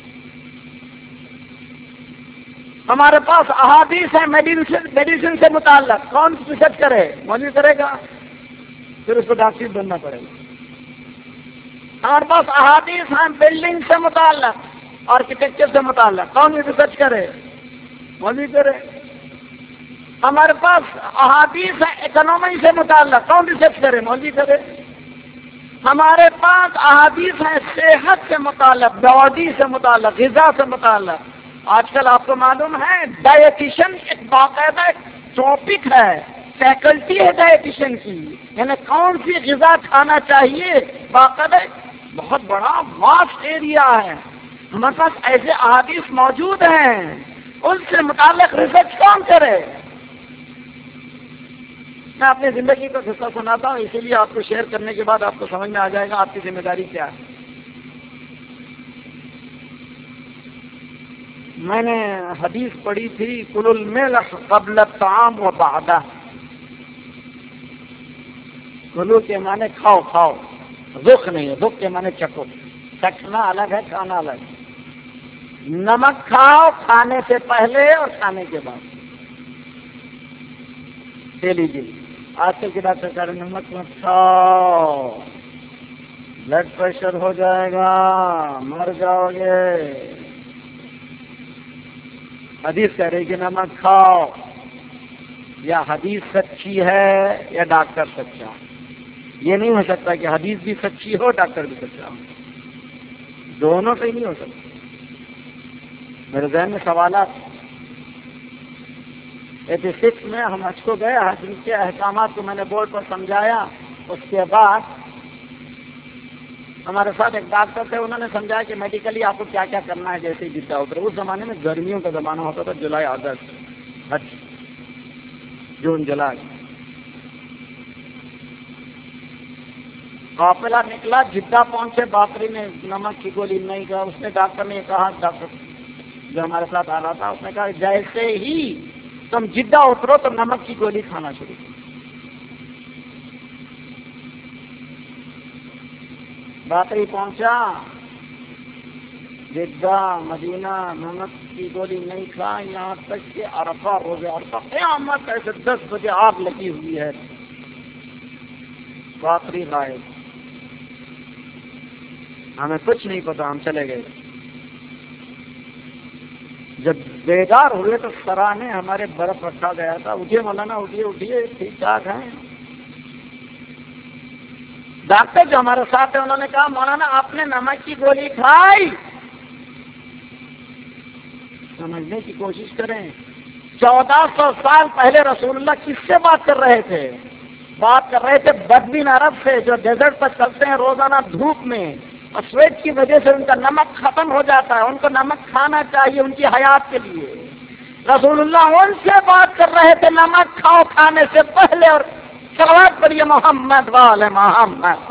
ہمارے پاس احادیث ہیں میڈیسن میڈیسن سے متعلق، کون ریسرچ کرے؟ مولوی کرے گا، پھر اس کو ڈاکٹر بننا پڑے گا. ہمارے پاس احادیث ہیں بلڈنگ سے متعلق، آرکیٹیکچر سے متعلق، کون ریسرچ کرے؟ مولوی کرے. ہمارے پاس احادیث ہیں اکنامی سے متعلق، کون ریسرچ کرے؟ مولوی کرے. ہمارے پاس احادیث ہیں صحت سے متعلق، باڈی سے متعلق، غذا سے متعلق. آج کل آپ کو معلوم ہے ڈائٹیشن ایک باقاعدہ ٹاپک ہے، فیکلٹی ہے ڈائٹیشن کی، یعنی کون سی غذا کھانا چاہیے، باقاعدہ بہت بڑا واسٹ ایریا ہے. ہمارے پاس ایسے احادیث موجود ہیں، ان سے متعلق ریسرچ کون کرے؟ میں اپنی زندگی کا قصہ سناتا ہوں، اسی لیے آپ کو شیئر کرنے کے بعد آپ کو سمجھ میں آ جائے گا آپ کی ذمہ داری کیا ہے. میں نے حدیث پڑھی تھی کل الملح قبل الطعام و بعدہ. کلو کے معنی کھاؤ کھاؤ، ذوق نہیں ہے، ذوق کے معنی چکو، چکھنا الگ ہے، کھانا الگ ہے. نمک کھاؤ کھانے سے پہلے اور کھانے کے بعد. لے لیجیے، آج کل کے ڈاکٹر کہہ رہے نمک مت کھاؤ، بلڈ پریشر ہو جائے گا، مر جاؤ گے. حدیث کہہ رہی کہ نمک کھاؤ. یا حدیث سچی ہے یا ڈاکٹر سچا. یہ نہیں ہو سکتا کہ حدیث بھی سچی ہو ڈاکٹر بھی سچا ہو، دونوں پہ ہی نہیں ہو سکتا. میرے ذہن میں سوالات. ایٹی سکس میں ہم حج کو گئے، حج کے احکامات کو میں نے بورڈ پر سمجھایا. اس کے بعد ہمارے ساتھ ایک ڈاکٹر تھے، انہوں نے سمجھایا کہ میڈیکلی آپ کو کیا کیا کرنا ہے جیسے ہی جدہ اترے. اس زمانے میں گرمیوں کا زمانہ ہوتا تھا، جولائی اگست، حج جون جولائی. قافلہ نکلا، جدہ پہنچے، باقری نے نمک کی گولی نہیں کہا. اس نے ڈاکٹر نے کہا، ڈاکٹر جو ہمارے ساتھ آ رہا تھا اس نے کہا جیسے ہی تم جدہ اترو تو نمک کی گولی کھانا شروع کرو. باقری پہنچا جدہ مدینہ، نمک کی گولی نہیں کھا، یہاں تک کہ عرفہ روزے عرفہ قیامت ایسے دس بجے آگ لگی ہوئی ہے. باقری غائب، ہمیں کچھ نہیں پتا، ہم چلے گئے. جب بیدار ہوئے تو سرانے ہمارے برف رکھا گیا تھا. اٹھیے مولانا، اٹھیے اٹھیے، ٹھیک ٹھاک ہیں. ڈاکٹر جو ہمارے ساتھ ہیں انہوں نے کہا مولانا آپ نے نمک کی گولی کھائی؟ سمجھنے کی کوشش کریں. چودہ سو سال پہلے رسول اللہ کس سے بات کر رہے تھے؟ بات کر رہے تھے بدبین عرب سے جو ڈیزرٹ پر چلتے ہیں روزانہ دھوپ میں، اور سویٹ کی وجہ سے ان کا نمک ختم ہو جاتا ہے. ان کو نمک کھانا چاہیے ان کی حیات کے لیے. رسول اللہ ان سے بات کر رہے تھے نمک کھاؤ کھانے سے پہلے، اور صلوات پڑھیے محمد والے محمد.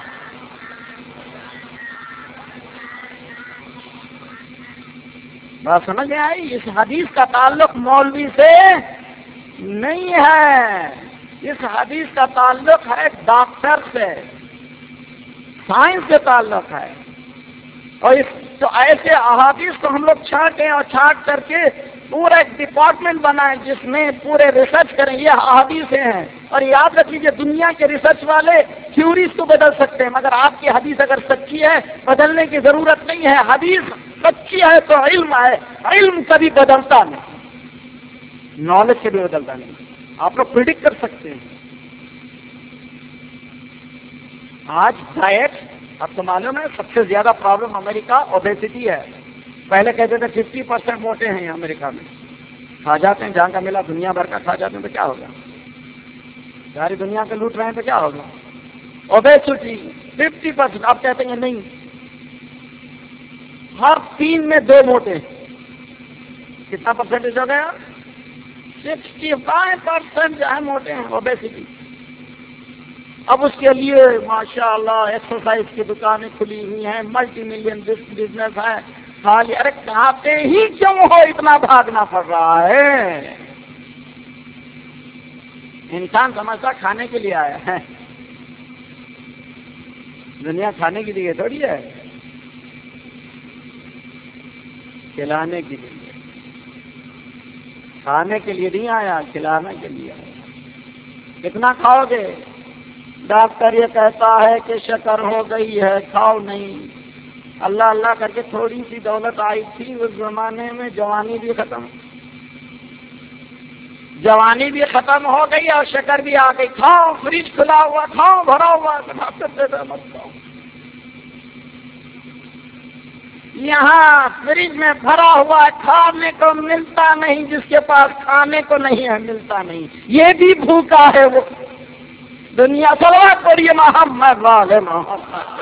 بات سمجھ میں آئی؟ اس حدیث کا تعلق مولوی سے نہیں ہے، اس حدیث کا تعلق ہے ڈاکٹر سے، سائنس سے تعلق ہے. اور اس تو ایسے احادیث کو ہم لوگ چھانٹیں اور چھانٹ کر کے پورا ایک ڈپارٹمنٹ بنائیں جس میں پورے ریسرچ کریں. یہ احادیث ہیں، اور یاد رکھ لیجیے دنیا کے ریسرچ والے تھیوریز کو بدل سکتے ہیں، مگر آپ کی حدیث اگر سچی ہے بدلنے کی ضرورت نہیں ہے. حدیث سچی ہے تو علم ہے، علم کبھی بدلتا نہیں، نالج سے بھی بدلتا نہیں. آپ لوگ پریڈکٹ کر سکتے ہیں. آج ڈائٹ اب تو معلوم ہے سب سے زیادہ پرابلم امریکہ اوبیسٹی ہے. پہلے کہتے تھے ففٹی پرسینٹ موٹے ہیں امریکہ میں. کھا جاتے ہیں جہاں کا ملا دنیا بھر کا کھا جاتے ہیں تو کیا ہوگا؟ ساری دنیا کے لوٹ رہے ہیں تو کیا ہوگا؟ Obesity fifty percent. آپ کہتے ہیں نہیں، ہر تین میں دو موٹے. کتنا پرسینٹیج ہو گیا؟ سکسٹی فائیو پرسینٹ جو ہے موٹے ہیں اوبیسٹی. اب اس کے لیے ماشاء اللہ ایکسرسائز کی دکانیں کھلی ہوئی ہیں، ملٹی ملین بزنس ہے. خالی ارے کھاتے ہی کیوں ہو اتنا بھاگنا پڑ رہا ہے؟ انسان سمجھتا کھانے کے لیے آیا ہے، دنیا کھانے کے لیے تھوڑی ہے، کھلانے کے لیے. کھانے کے لیے نہیں آیا، کھلانے کے لیے آیا. کتنا کھاؤ گے؟ ڈاکٹر یہ کہتا ہے کہ شکر ہو گئی ہے، کھاؤ نہیں. اللہ اللہ کر کے تھوڑی سی دولت آئی تھی اس زمانے میں، جوانی بھی ختم جوانی بھی ختم ہو گئی اور شکر بھی آ گئی. کھاؤ، فریج کھلا ہوا، کھاؤ بھرا ہوا. ڈاکٹر مت کھاؤ. یہاں فریج میں بھرا ہوا کھانے کو ملتا نہیں، جس کے پاس کھانے کو نہیں ہے ملتا نہیں، یہ بھی بھوکا ہے. وہ دنیا صلوات پڑھیے محمد والے محمد.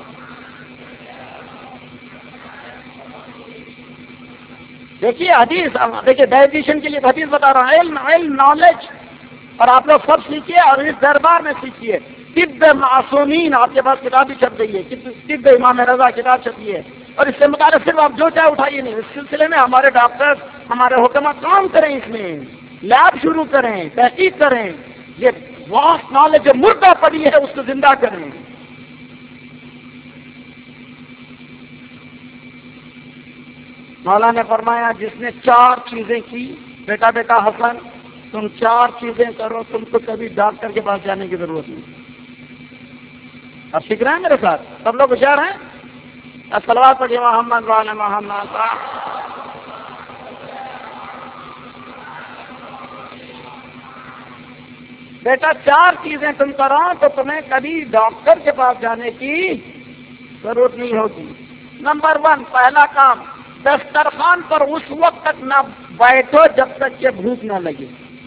دیکھیے حدیث، دیکھیے ڈائٹیشین کے لیے حدیث بتا رہا ہوں. علم علم نالج، اور آپ لوگ سب سیکھیے اور اس دربار میں سیکھیے. طب معصومین آپ کے پاس کتاب بھی چھپ گئی ہے، طب امام رضا کتاب چھپی ہے، اور اس سے متعلق صرف آپ جو چاہے اٹھائیے نہیں. اس سلسلے میں ہمارے ڈاکٹر، ہمارے حکومت کام کریں، اس میں لیب شروع کریں، تحقیق کریں. یہ واس نالج جو مردہ پڑی ہے اس کو زندہ کریں. مولا نے فرمایا جس نے چار چیزیں کی، بیٹا بیٹا حسن تم چار چیزیں کرو، تم کو کبھی ڈاکٹر کے پاس جانے کی ضرورت نہیں. اب سیکھ رہے ہیں میرے ساتھ؟ سب لوگ ہوشیار ہیں؟ الصلوات پڑھیے محمد وعلی محمد. بیٹا چار چیزیں تم کرو تو تمہیں کبھی ڈاکٹر کے پاس جانے کی ضرورت نہیں ہوگی. نمبر ون، پہلا کام، دسترخوان پر اس وقت تک نہ بیٹھو جب تک کہ بھوک نہ لگے.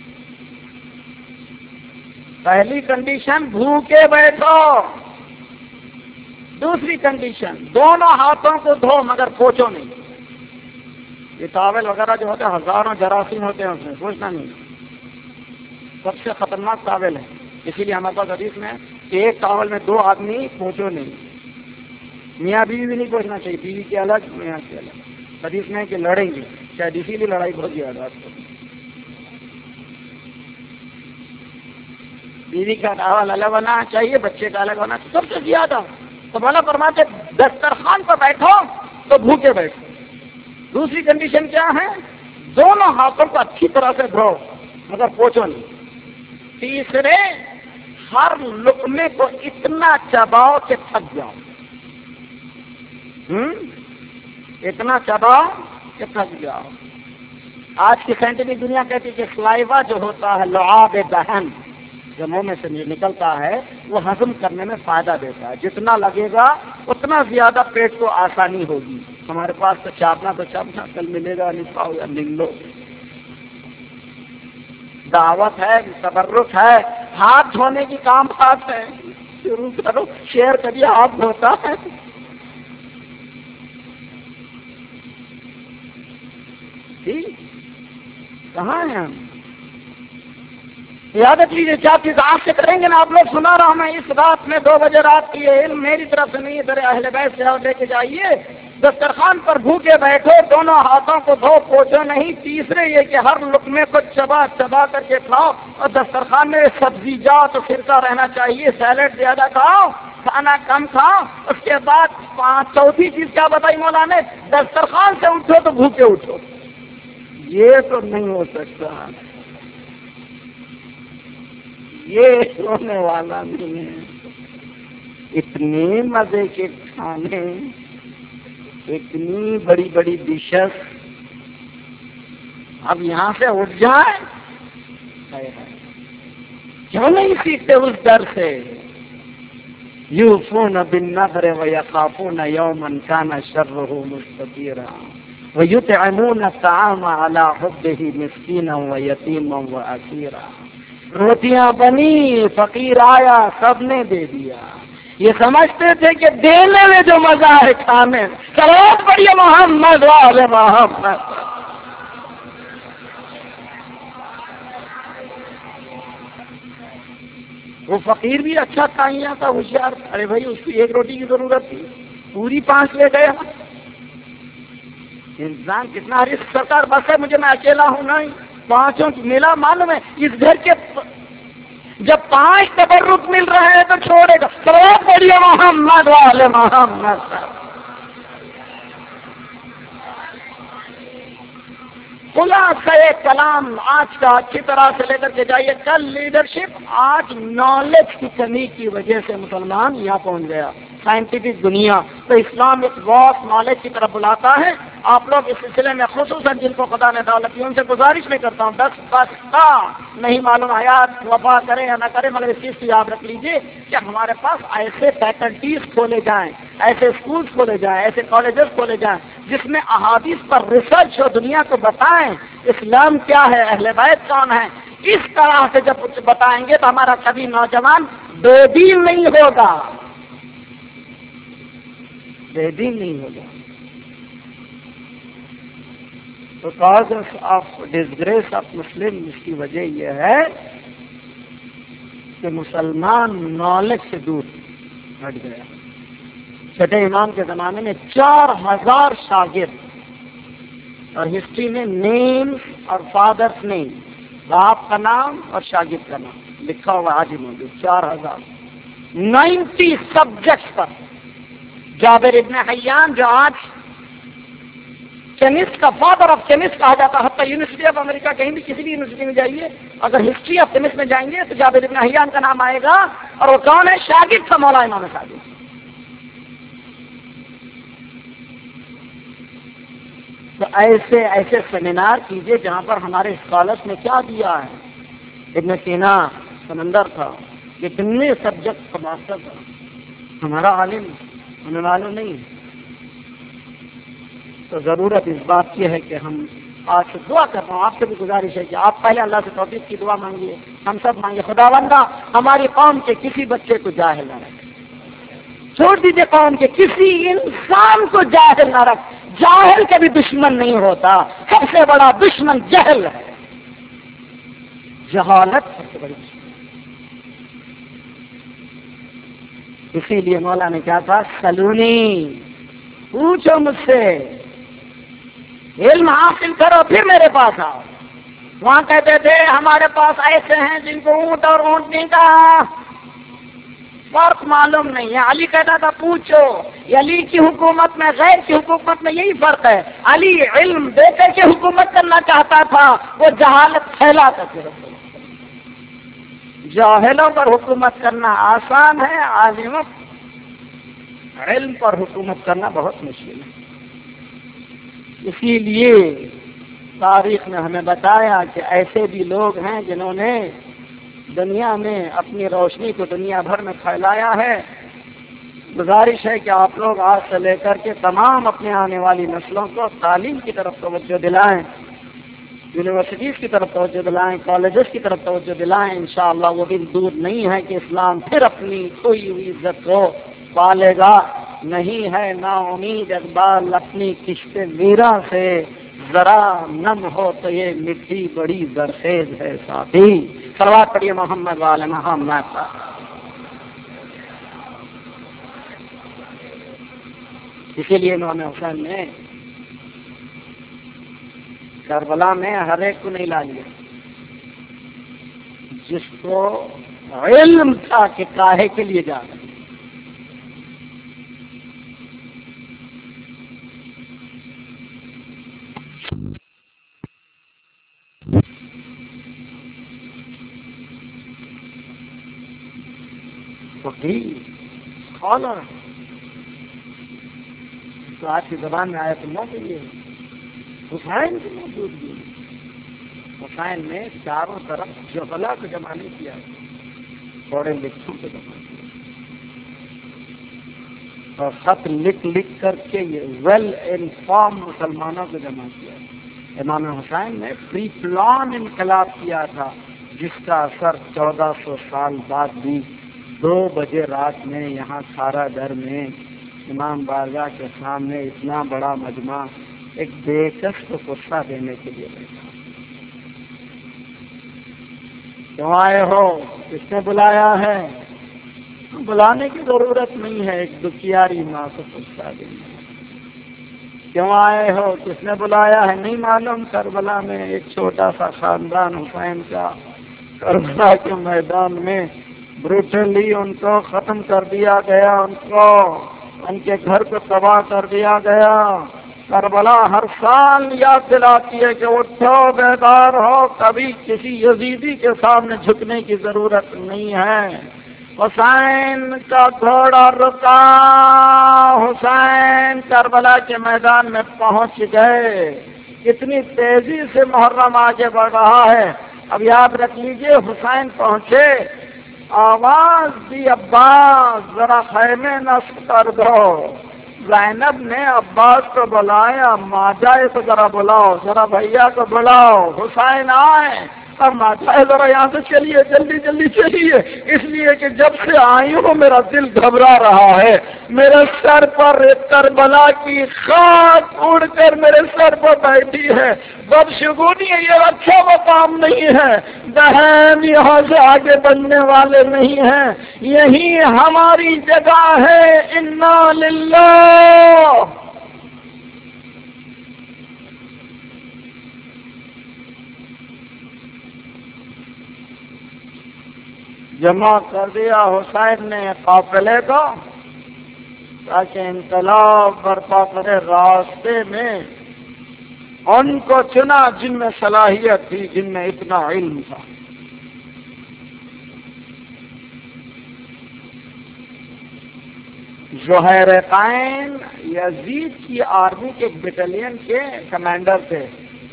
پہلی کنڈیشن بھوکے بیٹھو. دوسری کنڈیشن دونوں ہاتھوں کو دھو مگر پوچھو نہیں. یہ ٹاول وغیرہ جو ہوتے ہیں ہزاروں جراثیم ہوتے ہیں اس میں، پوچھنا نہیں. سب سے خطرناک ٹاول ہے. اسی لیے ہمارے پاس حدیث میں کہ ایک ٹاول میں دو آدمی پوچھو نہیں. میاں بیوی بھی نہیں پوچھنا چاہیے، بیوی کے الگ میاں کے الگ. حدیث میں کہ لڑیں گے، شاید اسی لیے لڑائی بہت زیادہ ہے. بیوی کا ٹاول الگ ہونا چاہیے، بچے کا الگ ہونا چاہیے. سب سے زیادہ تو بولا فرماتے دسترخوان پر بیٹھو تو بھوکے بیٹھو. دوسری کنڈیشن کیا ہے؟ دونوں ہاتھوں کو اچھی طرح سے دھو مگر پوچھو نہیں. تیسرے، ہر لقمے کو اتنا چباؤ کہ تھک جاؤ. ہم اتنا چباؤ کہ تھک جاؤ. آج کی سائنٹیفک دنیا کہتی ہے کہ سلائیوا جو ہوتا ہے، لعاب دہن جو منہ میں سے نکلتا ہے، وہ ہضم کرنے میں فائدہ دیتا ہے. جتنا لگے گا اتنا زیادہ پیٹ کو آسانی ہوگی. ہمارے پاس تو چھاپنا تو چھاپنا، کل ملے گا نہیں پاؤ یا لکھ لو. دعوت ہے، تبرک ہے، ہاتھ دھونے کی کام خاص ہے، شروع کرو. شیر کبھی ہاتھ دھوتا ہے؟ ٹھیک کہاں ہیں ہم؟ عیادت لیجیے، کیا چیز آپ سے کریں گے نا. آپ لوگ سنا رہا ہوں میں اس رات میں دو بجے رات کی علم میری طرف سے نہیں، ادھر اہل بیت سے لے کے جائیے. دسترخوان پر بھوکے بیٹھو، دونوں ہاتھوں کو دھو، پوچھو نہیں. تیسرے یہ کہ ہر لقمے کو چبا چبا کر کے کھاؤ، اور دسترخوان میں سبزی جات فرقہ رہنا چاہیے. سیلیڈ زیادہ کھاؤ، کھانا کم کھاؤ. اس کے بعد پانچ چوتھی چیز کیا بتائی مولانا نے؟ دسترخوان سے اٹھو تو بھوکے اٹھو. یہ تو نہیں ہو سکتا، یہ ہونے والا نہیں ہے. اتنے مزے کے کھانے، اتنی بڑی بڑی ڈشز، اب یہاں سے اٹھ جائیں. کیوں نہیں سیکھتے اس ڈر سے؟ یوفون بالنذر ویخافون یوما کان شرہ مستطیرا ویطعمون الطعام علی حبہ مسکینا ویتیما واسیرا. روٹیاں بنی، فقیر آیا، سب نے دے دیا. یہ سمجھتے تھے کہ دینے میں جو مزہ ہے کھانے. صلوات پڑھیے محمد وآل محمد. وہ فقیر بھی اچھا کھائیا تھا، ہوشیار. ارے بھائی اس کی ایک روٹی کی ضرورت تھی، پوری پانچ لے گیا. انسان کتنا رزق. سرکار بس ہے مجھے، میں اکیلا ہوں نہیں، پانچوں ملا. معلوم ہے اس گھر کے جب پانچ تبرک مل رہے ہیں تو چھوڑے گا. صلوات پڑھیے محمد والے محمد. خلاصہ کلام آج کا اچھی طرح سے لے کر کے جائیے. کل لیڈرشپ، آج نالج کی کمی کی وجہ سے مسلمان یہاں پہنچ گیا. سائنٹیفک دنیا تو اسلام ایک بہت نالج کی طرف بلاتا ہے. آپ لوگ اس سلسلے میں خصوصاً جن کو خدا نے دولت کی ان سے گزارش میں کرتا ہوں، دس بس کا نہیں معلوم حیات وفا کریں یا نہ کریں، مگر اس چیز کو یاد رکھ لیجیے کہ ہمارے پاس ایسے فیکلٹیز کھولے جائیں، ایسے اسکولز کھولے جائیں، ایسے کالجز کھولے جائیں جس میں احادیث پر ریسرچ ہو، دنیا کو بتائیں اسلام کیا ہے، اہل بیت کون ہے. اس طرح سے جب کچھ بتائیں گے تو ہمارا کبھی نوجوان بے دین نہیں ہوگا، بے دین نہیں ہوگا. تو cause of disgrace of Muslim, اس کی وجہ یہ ہے کہ مسلمان نالج سے دور ہٹ گیا. چھٹے امام کے زمانے میں چار ہزار شاگرد، اور ہسٹری میں نیم اور فادرس نیم، باپ کا نام اور شاگرد کا نام لکھا ہوا آج ہی موجود. چار ہزار نائنٹی سبجیکٹس پر. جابر ابن حیان جو آج کیمسٹ کا فادر آف کیمسٹ کہا جاتا ہے، حتیٰ یونیورسٹی آف امریکہ کہیں بھی کسی بھی یونیورسٹی میں جائیے، اگر ہسٹری آف کیمسٹ میں جائیں گے تو جابر ابن حیان کا نام آئے گا. اور وہ کون ہے؟ شاگرد تھا مولا امام صادق. تو ایسے ایسے سیمینار کیجیے جہاں پر ہمارے اسکالرس نے کیا دیا ہے. ابن سینا سمندر تھا، کتنے سبجیکٹ کا ماسٹر تھا. ہمارا عالم ہمیں معلوم نہیں. تو ضرورت اس بات کی ہے کہ ہم آج سے دعا کر رہا ہوں، آپ سے بھی گزارش ہے کہ آپ پہلے اللہ سے توفیق کی دعا مانگیے، ہم سب مانگے. خداوندہ ہماری قوم کے کسی بچے کو جاہل نہ رکھ، چھوڑ دیجیے قوم کے کسی انسان کو جاہل نہ رکھ. جاہل کبھی دشمن نہیں ہوتا، سب سے بڑا دشمن جہل ہے. جہالت سب سے بڑی دشمن. اسی لیے مولا نے کیا کہا؟ سلونی، پوچھو مجھ سے، علم حاصل کرو پھر میرے پاس آؤ. وہاں کہتے تھے ہمارے پاس ایسے ہیں جن کو اونٹ اور اونٹنی کا فرق معلوم نہیں ہے. علی کہتا تھا پوچھو. علی کی حکومت میں غیر کی حکومت میں یہی فرق ہے. علی علم دے کر کے حکومت کرنا چاہتا تھا، وہ جہالت پھیلا کر کے. جاہلوں پر حکومت کرنا آسان ہے، عالموں علم پر حکومت کرنا بہت مشکل ہے. اسی لیے تاریخ نے ہمیں بتایا کہ ایسے بھی لوگ ہیں جنہوں نے دنیا میں اپنی روشنی کو دنیا بھر میں پھیلایا ہے. گزارش ہے کہ آپ لوگ آج سے لے کر کے تمام اپنے آنے والی نسلوں کو تعلیم کی طرف توجہ دلائیں، یونیورسٹیز کی طرف توجہ دلائیں، کالجز کی طرف توجہ دلائیں۔ انشاءاللہ وہ دن دور نہیں ہے کہ اسلام پھر اپنی کھوئی ہوئی عزت کو پالے گا۔ نہیں ہے نا امید اقبال اپنی کشت میرا سے، ذرا نم ہو تو یہ مٹی بڑی زرخیز ہے ساتھی۔ صلوات پڑھیے محمد وعلی محمد۔ اسی لیے امام حسین نے کربلا میں ہر ایک کو نہیں لا لیا، جس کو علم تھا کہ کاہے کے لیے جا رہے اسکالر تو آج کی زبان میں آیا تو نہ چاہیے حسین کی موجودگی۔ حسین نے چاروں طرف جبلا کو جمع نہیں کیا، تھوڑے لکھوں کو جمع کیا اور خط لکھ لکھ کر کے یہ ویل انفارم مسلمانوں کو جمع کیا۔ امام حسین نے پری پلان انقلاب کیا تھا، جس کا اثر چودہ سو سال بعد بھی دو بجے رات میں یہاں سارا در میں امام بارگاہ کے سامنے اتنا بڑا مجمع ایک بے کس کو غصہ دینے کے لیے بیٹھا۔ کیوں آئے ہو؟ کس نے بلایا ہے؟ بلانے کی ضرورت نہیں ہے، ایک دکھیاری ماں کو غصہ دینا۔ کیوں آئے ہو؟ کس نے بلایا ہے؟ نہیں معلوم۔ کربلا میں ایک چھوٹا سا خاندان حسین کا کربلا کے میدان میں بروٹلی ان کو ختم کر دیا گیا، ان کو ان کے گھر کو تباہ کر دیا گیا۔ کربلا ہر سال یاد دلاتی ہے کہ اٹھو بیدار ہو، کبھی کسی یزیدی کے سامنے جھکنے کی ضرورت نہیں ہے۔ حسین کا گھوڑا رکا، حسین کربلا کے میدان میں پہنچ گئے۔ کتنی تیزی سے محرم آگے بڑھ رہا ہے۔ اب یاد رکھ لیجئے، حسین پہنچے، آواز دی عباس ذرا خیمے نصب کر دو۔ زینب نے عباس کو بلایا، ماجائے کو ذرا بلاؤ، ذرا بھیا کو بلاؤ، حسین آئے۔ اب ماجائے ذرا یہاں سے چلیے، جلدی جلدی چلیے، اس لیے کہ جب سے آئی ہوں میرا دل گھبرا رہا ہے، میرے سر پر کربلا کی خاک اڑ کر میرے سر پر بیٹھی ہے۔ بدشگونی ہے، یہ اچھا مقام نہیں ہے، بہن یہاں سے آگے بڑھنے والے نہیں ہیں، یہی ہماری جگہ ہے۔ انا للہ۔ جمع کر دیا حسین نے قافلے کو تاکہ انقلاب برپا کرے۔ راستے میں ان کو چنا جن میں صلاحیت تھی، جن میں اتنا علم تھا۔ زہیر قائن یزید کی آرمی کے ایک بٹالین کے کمانڈر تھے۔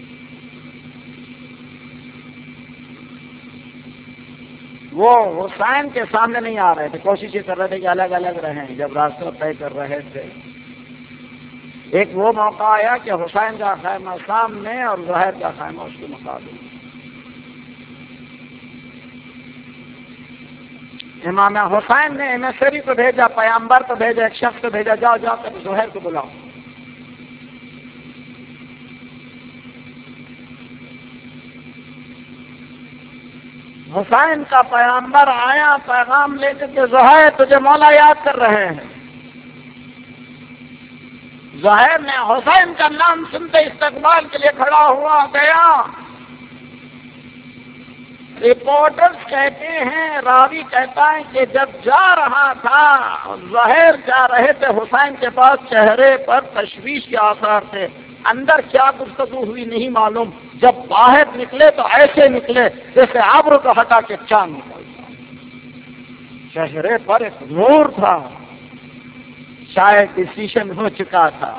وہ حسین کے سامنے نہیں آ رہے تھے، کوشش یہ کر رہے تھے کہ الگ الگ رہیں جب راستہ طے کر رہے تھے۔ ایک وہ موقع آیا کہ حسین کا خیمہ سامنے اور زہیر کا خیمہ اس کے مقابل۔ امام حسین نے ایمیسری کو بھیجا، پیامبر کو بھیجا، ایک شخص کو بھیجا، جاؤ جا کر زہیر کو بلاؤ۔ حسین کا پیامبر آیا پیغام لے کر کے، زہیر تجھے مولا یاد کر رہے ہیں۔ زہیر نے حسین کا نام سنتے استقبال کے لیے کھڑا ہوا گیا۔ رپورٹرز کہتے ہیں، راوی کہتا ہے کہ جب جا رہا تھا، زہیر جا رہے تھے، حسین کے پاس چہرے پر تشویش کے آثار تھے۔ اندر کیا گفتگو ہوئی نہیں معلوم، جب باہر نکلے تو ایسے نکلے جیسے ابر کو ہٹا کے چاند نکلتا۔ چہرے پر ایک نور تھا، شاید ڈسیشن ہو چکا تھا۔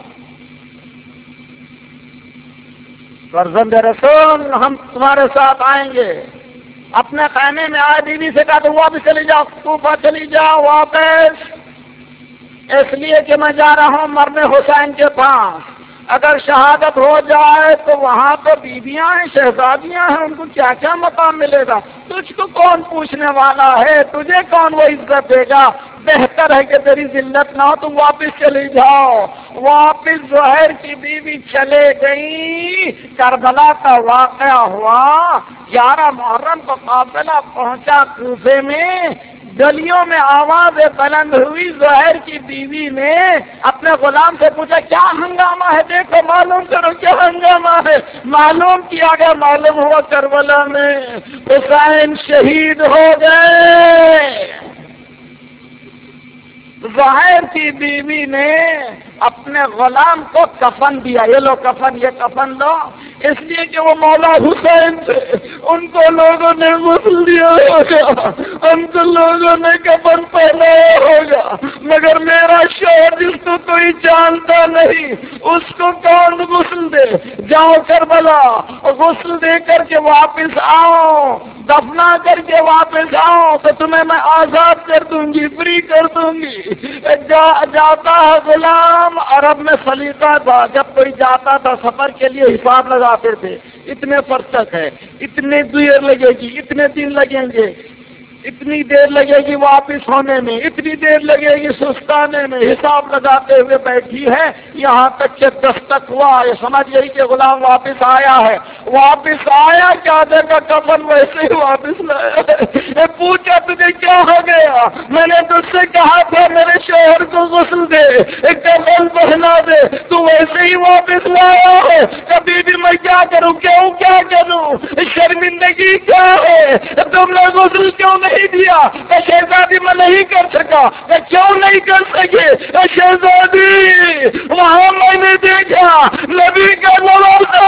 فرزند رسول، ہم تمہارے ساتھ آئیں گے۔ اپنے خیمے میں آئے، بیوی سے کہا تو واپس چلی جاؤ، کوفہ چلی جاؤ واپس۔ اس لیے کہ میں جا رہا ہوں مرنے حسین کے پاس، اگر شہادت ہو جائے تو وہاں تو بیویاں ہیں، شہزادیاں ہیں، ان کو کیا کیا مقام ملے گا، تجھ کو کون پوچھنے والا ہے، تجھے کون وہ عزت دے گا، بہتر ہے کہ تیری ذلت نہ ہو، تم واپس چلی جاؤ۔ واپس زہیر کی بیوی چلے گئی، کربلا کا واقعہ ہوا، گیارہ محرم کو قافلہ پہنچا کوفے میں، گلیوں میں آوازیں بلند ہوئی، زہیر کی بیوی نے اپنے غلام سے پوچھا کیا ہنگامہ ہے، دیکھو معلوم کرو کیا ہنگامہ ہے، معلوم کیا گیا، معلوم ہوا کربلا میں حسین شہید ہو گئے۔ زہیر کی بیوی نے اپنے غلام کو کفن دیا، یہ لو کفن، یہ کفن لو، اس لیے کہ وہ مولا حسین تھے، ان کو لوگوں نے غسل دیا ہوگا، ان کو لوگوں نے کفن پہنایا ہوگا، مگر میرا شوہر جس کو کوئی جانتا نہیں اس کو کون غسل دے، جاؤ کربلا غسل دے کر کے واپس آؤ، دفنا کر کے واپس آؤ تو تمہیں میں آزاد کر دوں گی، فری کر دوں گی۔ جا جاتا ہے غلام، عرب میں سلیقہ تھا، جب کوئی جاتا تھا سفر کے لیے حساب لگاتے تھے، اتنے فرد تک ہے، اتنے دیر لگے گی، اتنے دن لگیں گے، اتنی دیر لگے گی واپس ہونے میں، اتنی دیر لگے گی سستانے میں، حساب لگاتے ہوئے بیٹھی ہے، یہاں تک کہ دستک ہوا، یہ سمجھ گئی کہ غلام واپس آیا ہے، واپس آیا کیا دیکھا کفن ویسے ہی واپس لایا، پوچھا تجھے کیا ہو گیا، میں نے تجھ سے کہا تھا میرے شوہر کو غسل دے، ایک کفن پہنا دے، تو ویسے ہی واپس لایا ہے، کبھی بھی میں کیا کروں، کیوں کیا کروں، شرمندگی کیا ہے، تم نے غسل کیوں نہیں دیا، کہ شہزادی میں نہیں کر سکا، کہ کیوں نہیں کر سکے، کہ شہزادی وہاں میں نے دیکھا نبی کا نوازا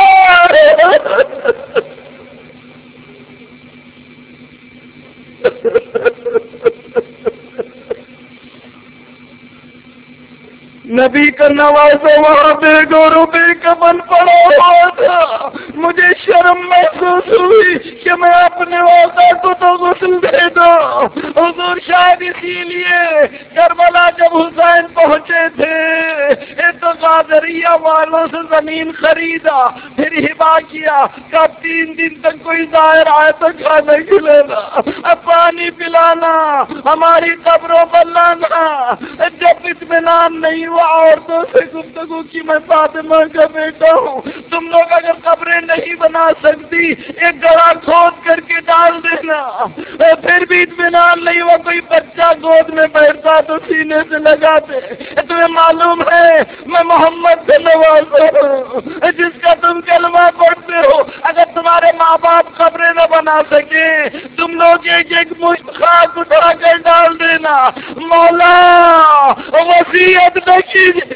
نبی کا نوازا وہاں بے گورو بے کفن پڑا ہوا تھا، مجھے شرم محسوس ہوئی کہ میں اپنے والدہ کو تو غسل دے دو، حضور شاید اسی لیے کربلا جب حسین پہنچے تھے تو قادریہ والوں سے زمین خریدا، پھر ہبا کیا، کب تین دن تک کوئی ظاہر آئے تو کھانا کھلانا، اب پانی پلانا، ہماری قبروں پر لانا، جب اطمینان نہیں ہوا عورتوں سے گفتگو کی، میں فاطمہ کا بیٹا ہوں، تم لوگ اگر قبریں نہیں بنا سکتی ایک گڑھا کھود کر کے ڈال دینا، پھر بھی اطمینان نہیں ہوا، کوئی بچہ گود میں بیٹھتا تو سینے سے لگاتے، تمہیں معلوم ہے میں محمد سے نوازا ہوں جس کا تم کلمہ پڑھتے ہو، اگر تمہارے ماں باپ قبریں نہ بنا سکے تم لوگ ایک ایک مشت خاک اٹھا کر ڈال دینا، مولا وصیت نہ کیجیے۔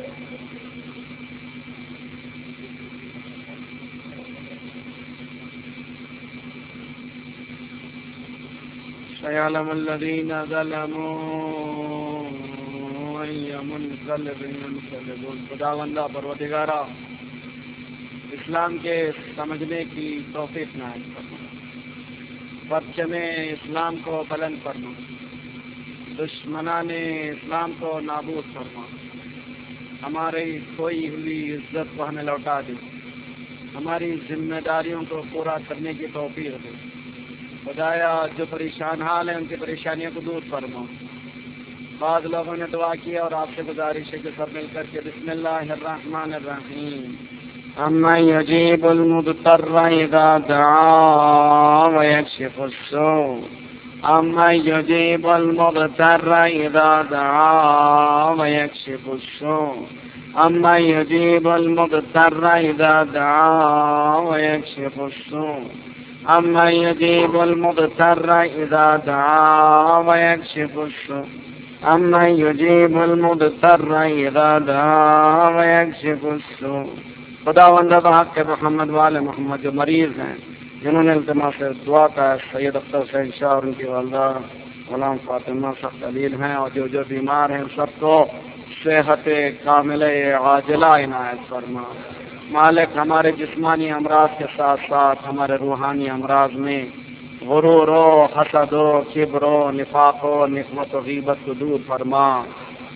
سيعلم الذين ظلموا أي منقلب ينقلبون۔ خداوندہ پروردگارا اسلام کے سمجھنے کی توفیق عنایت فرما، پرچم اسلام کو بلند فرما، دشمنان اسلام کو نابود فرما، ہماری کھوئی ہوئی عزت کو ہمیں لوٹا دے، ہماری ذمہ داریوں کو پورا کرنے کی توفیق دے، خدایا جو پریشان حال ہیں ان کی پریشانیوں کو دور فرما۔ بعض لوگوں نے دعا کیا اور آپ سے گزارش ہے کہ سب مل کر کے بسم اللہ الرحمن الرحیم۔ امن یجیب المضطر اذا دعا ویکشف السوء، امن یجیب المضطر اذا دعا ویکشف السوء، امن یجیب المضطر اذا دعا ویکشف السوء، امن یجیب المضطر اذا دعا ویکشف السوء، امن یجیب المضطر اذا دعا ویکشف السوء۔ خداوند بحق محمد والے محمد جو مریض ہیں، جنہوں نے التماس سے دعا کا، سید اختر حسین شاہ اور ان کی والدہ غلام فاطمہ سخت علیل ہیں، اور جو جو بیمار ہیں سب کو صحت کامل عاجلہ عنایت فرما۔ مالک ہمارے جسمانی امراض کے ساتھ ساتھ ہمارے روحانی امراض میں غرور و حسد و کبر و نفاق و نفمت و غیبت کو دور فرما۔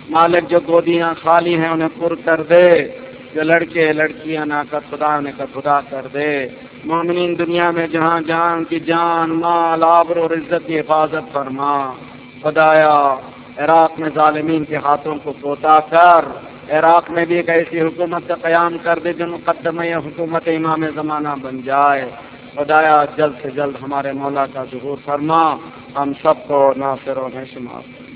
مالک جو گودیاں خالی ہیں انہیں پر کر دے، جو لڑکے لڑکیاں ناقص خدا انہیں کا خدا کر دے۔ مومنین دنیا میں جہاں جہاں کی جان مال آبر اور عزت کی حفاظت فرما۔ خدایا عراق میں ظالمین کے ہاتھوں کو پوتا کر، عراق میں بھی ایک ایسی حکومت کا قیام کر دے جو مقدمہ حکومت امام زمانہ بن جائے۔ خدایا جلد سے جلد ہمارے مولا کا ظہور فرما، ہم سب کو ناصر و شمار۔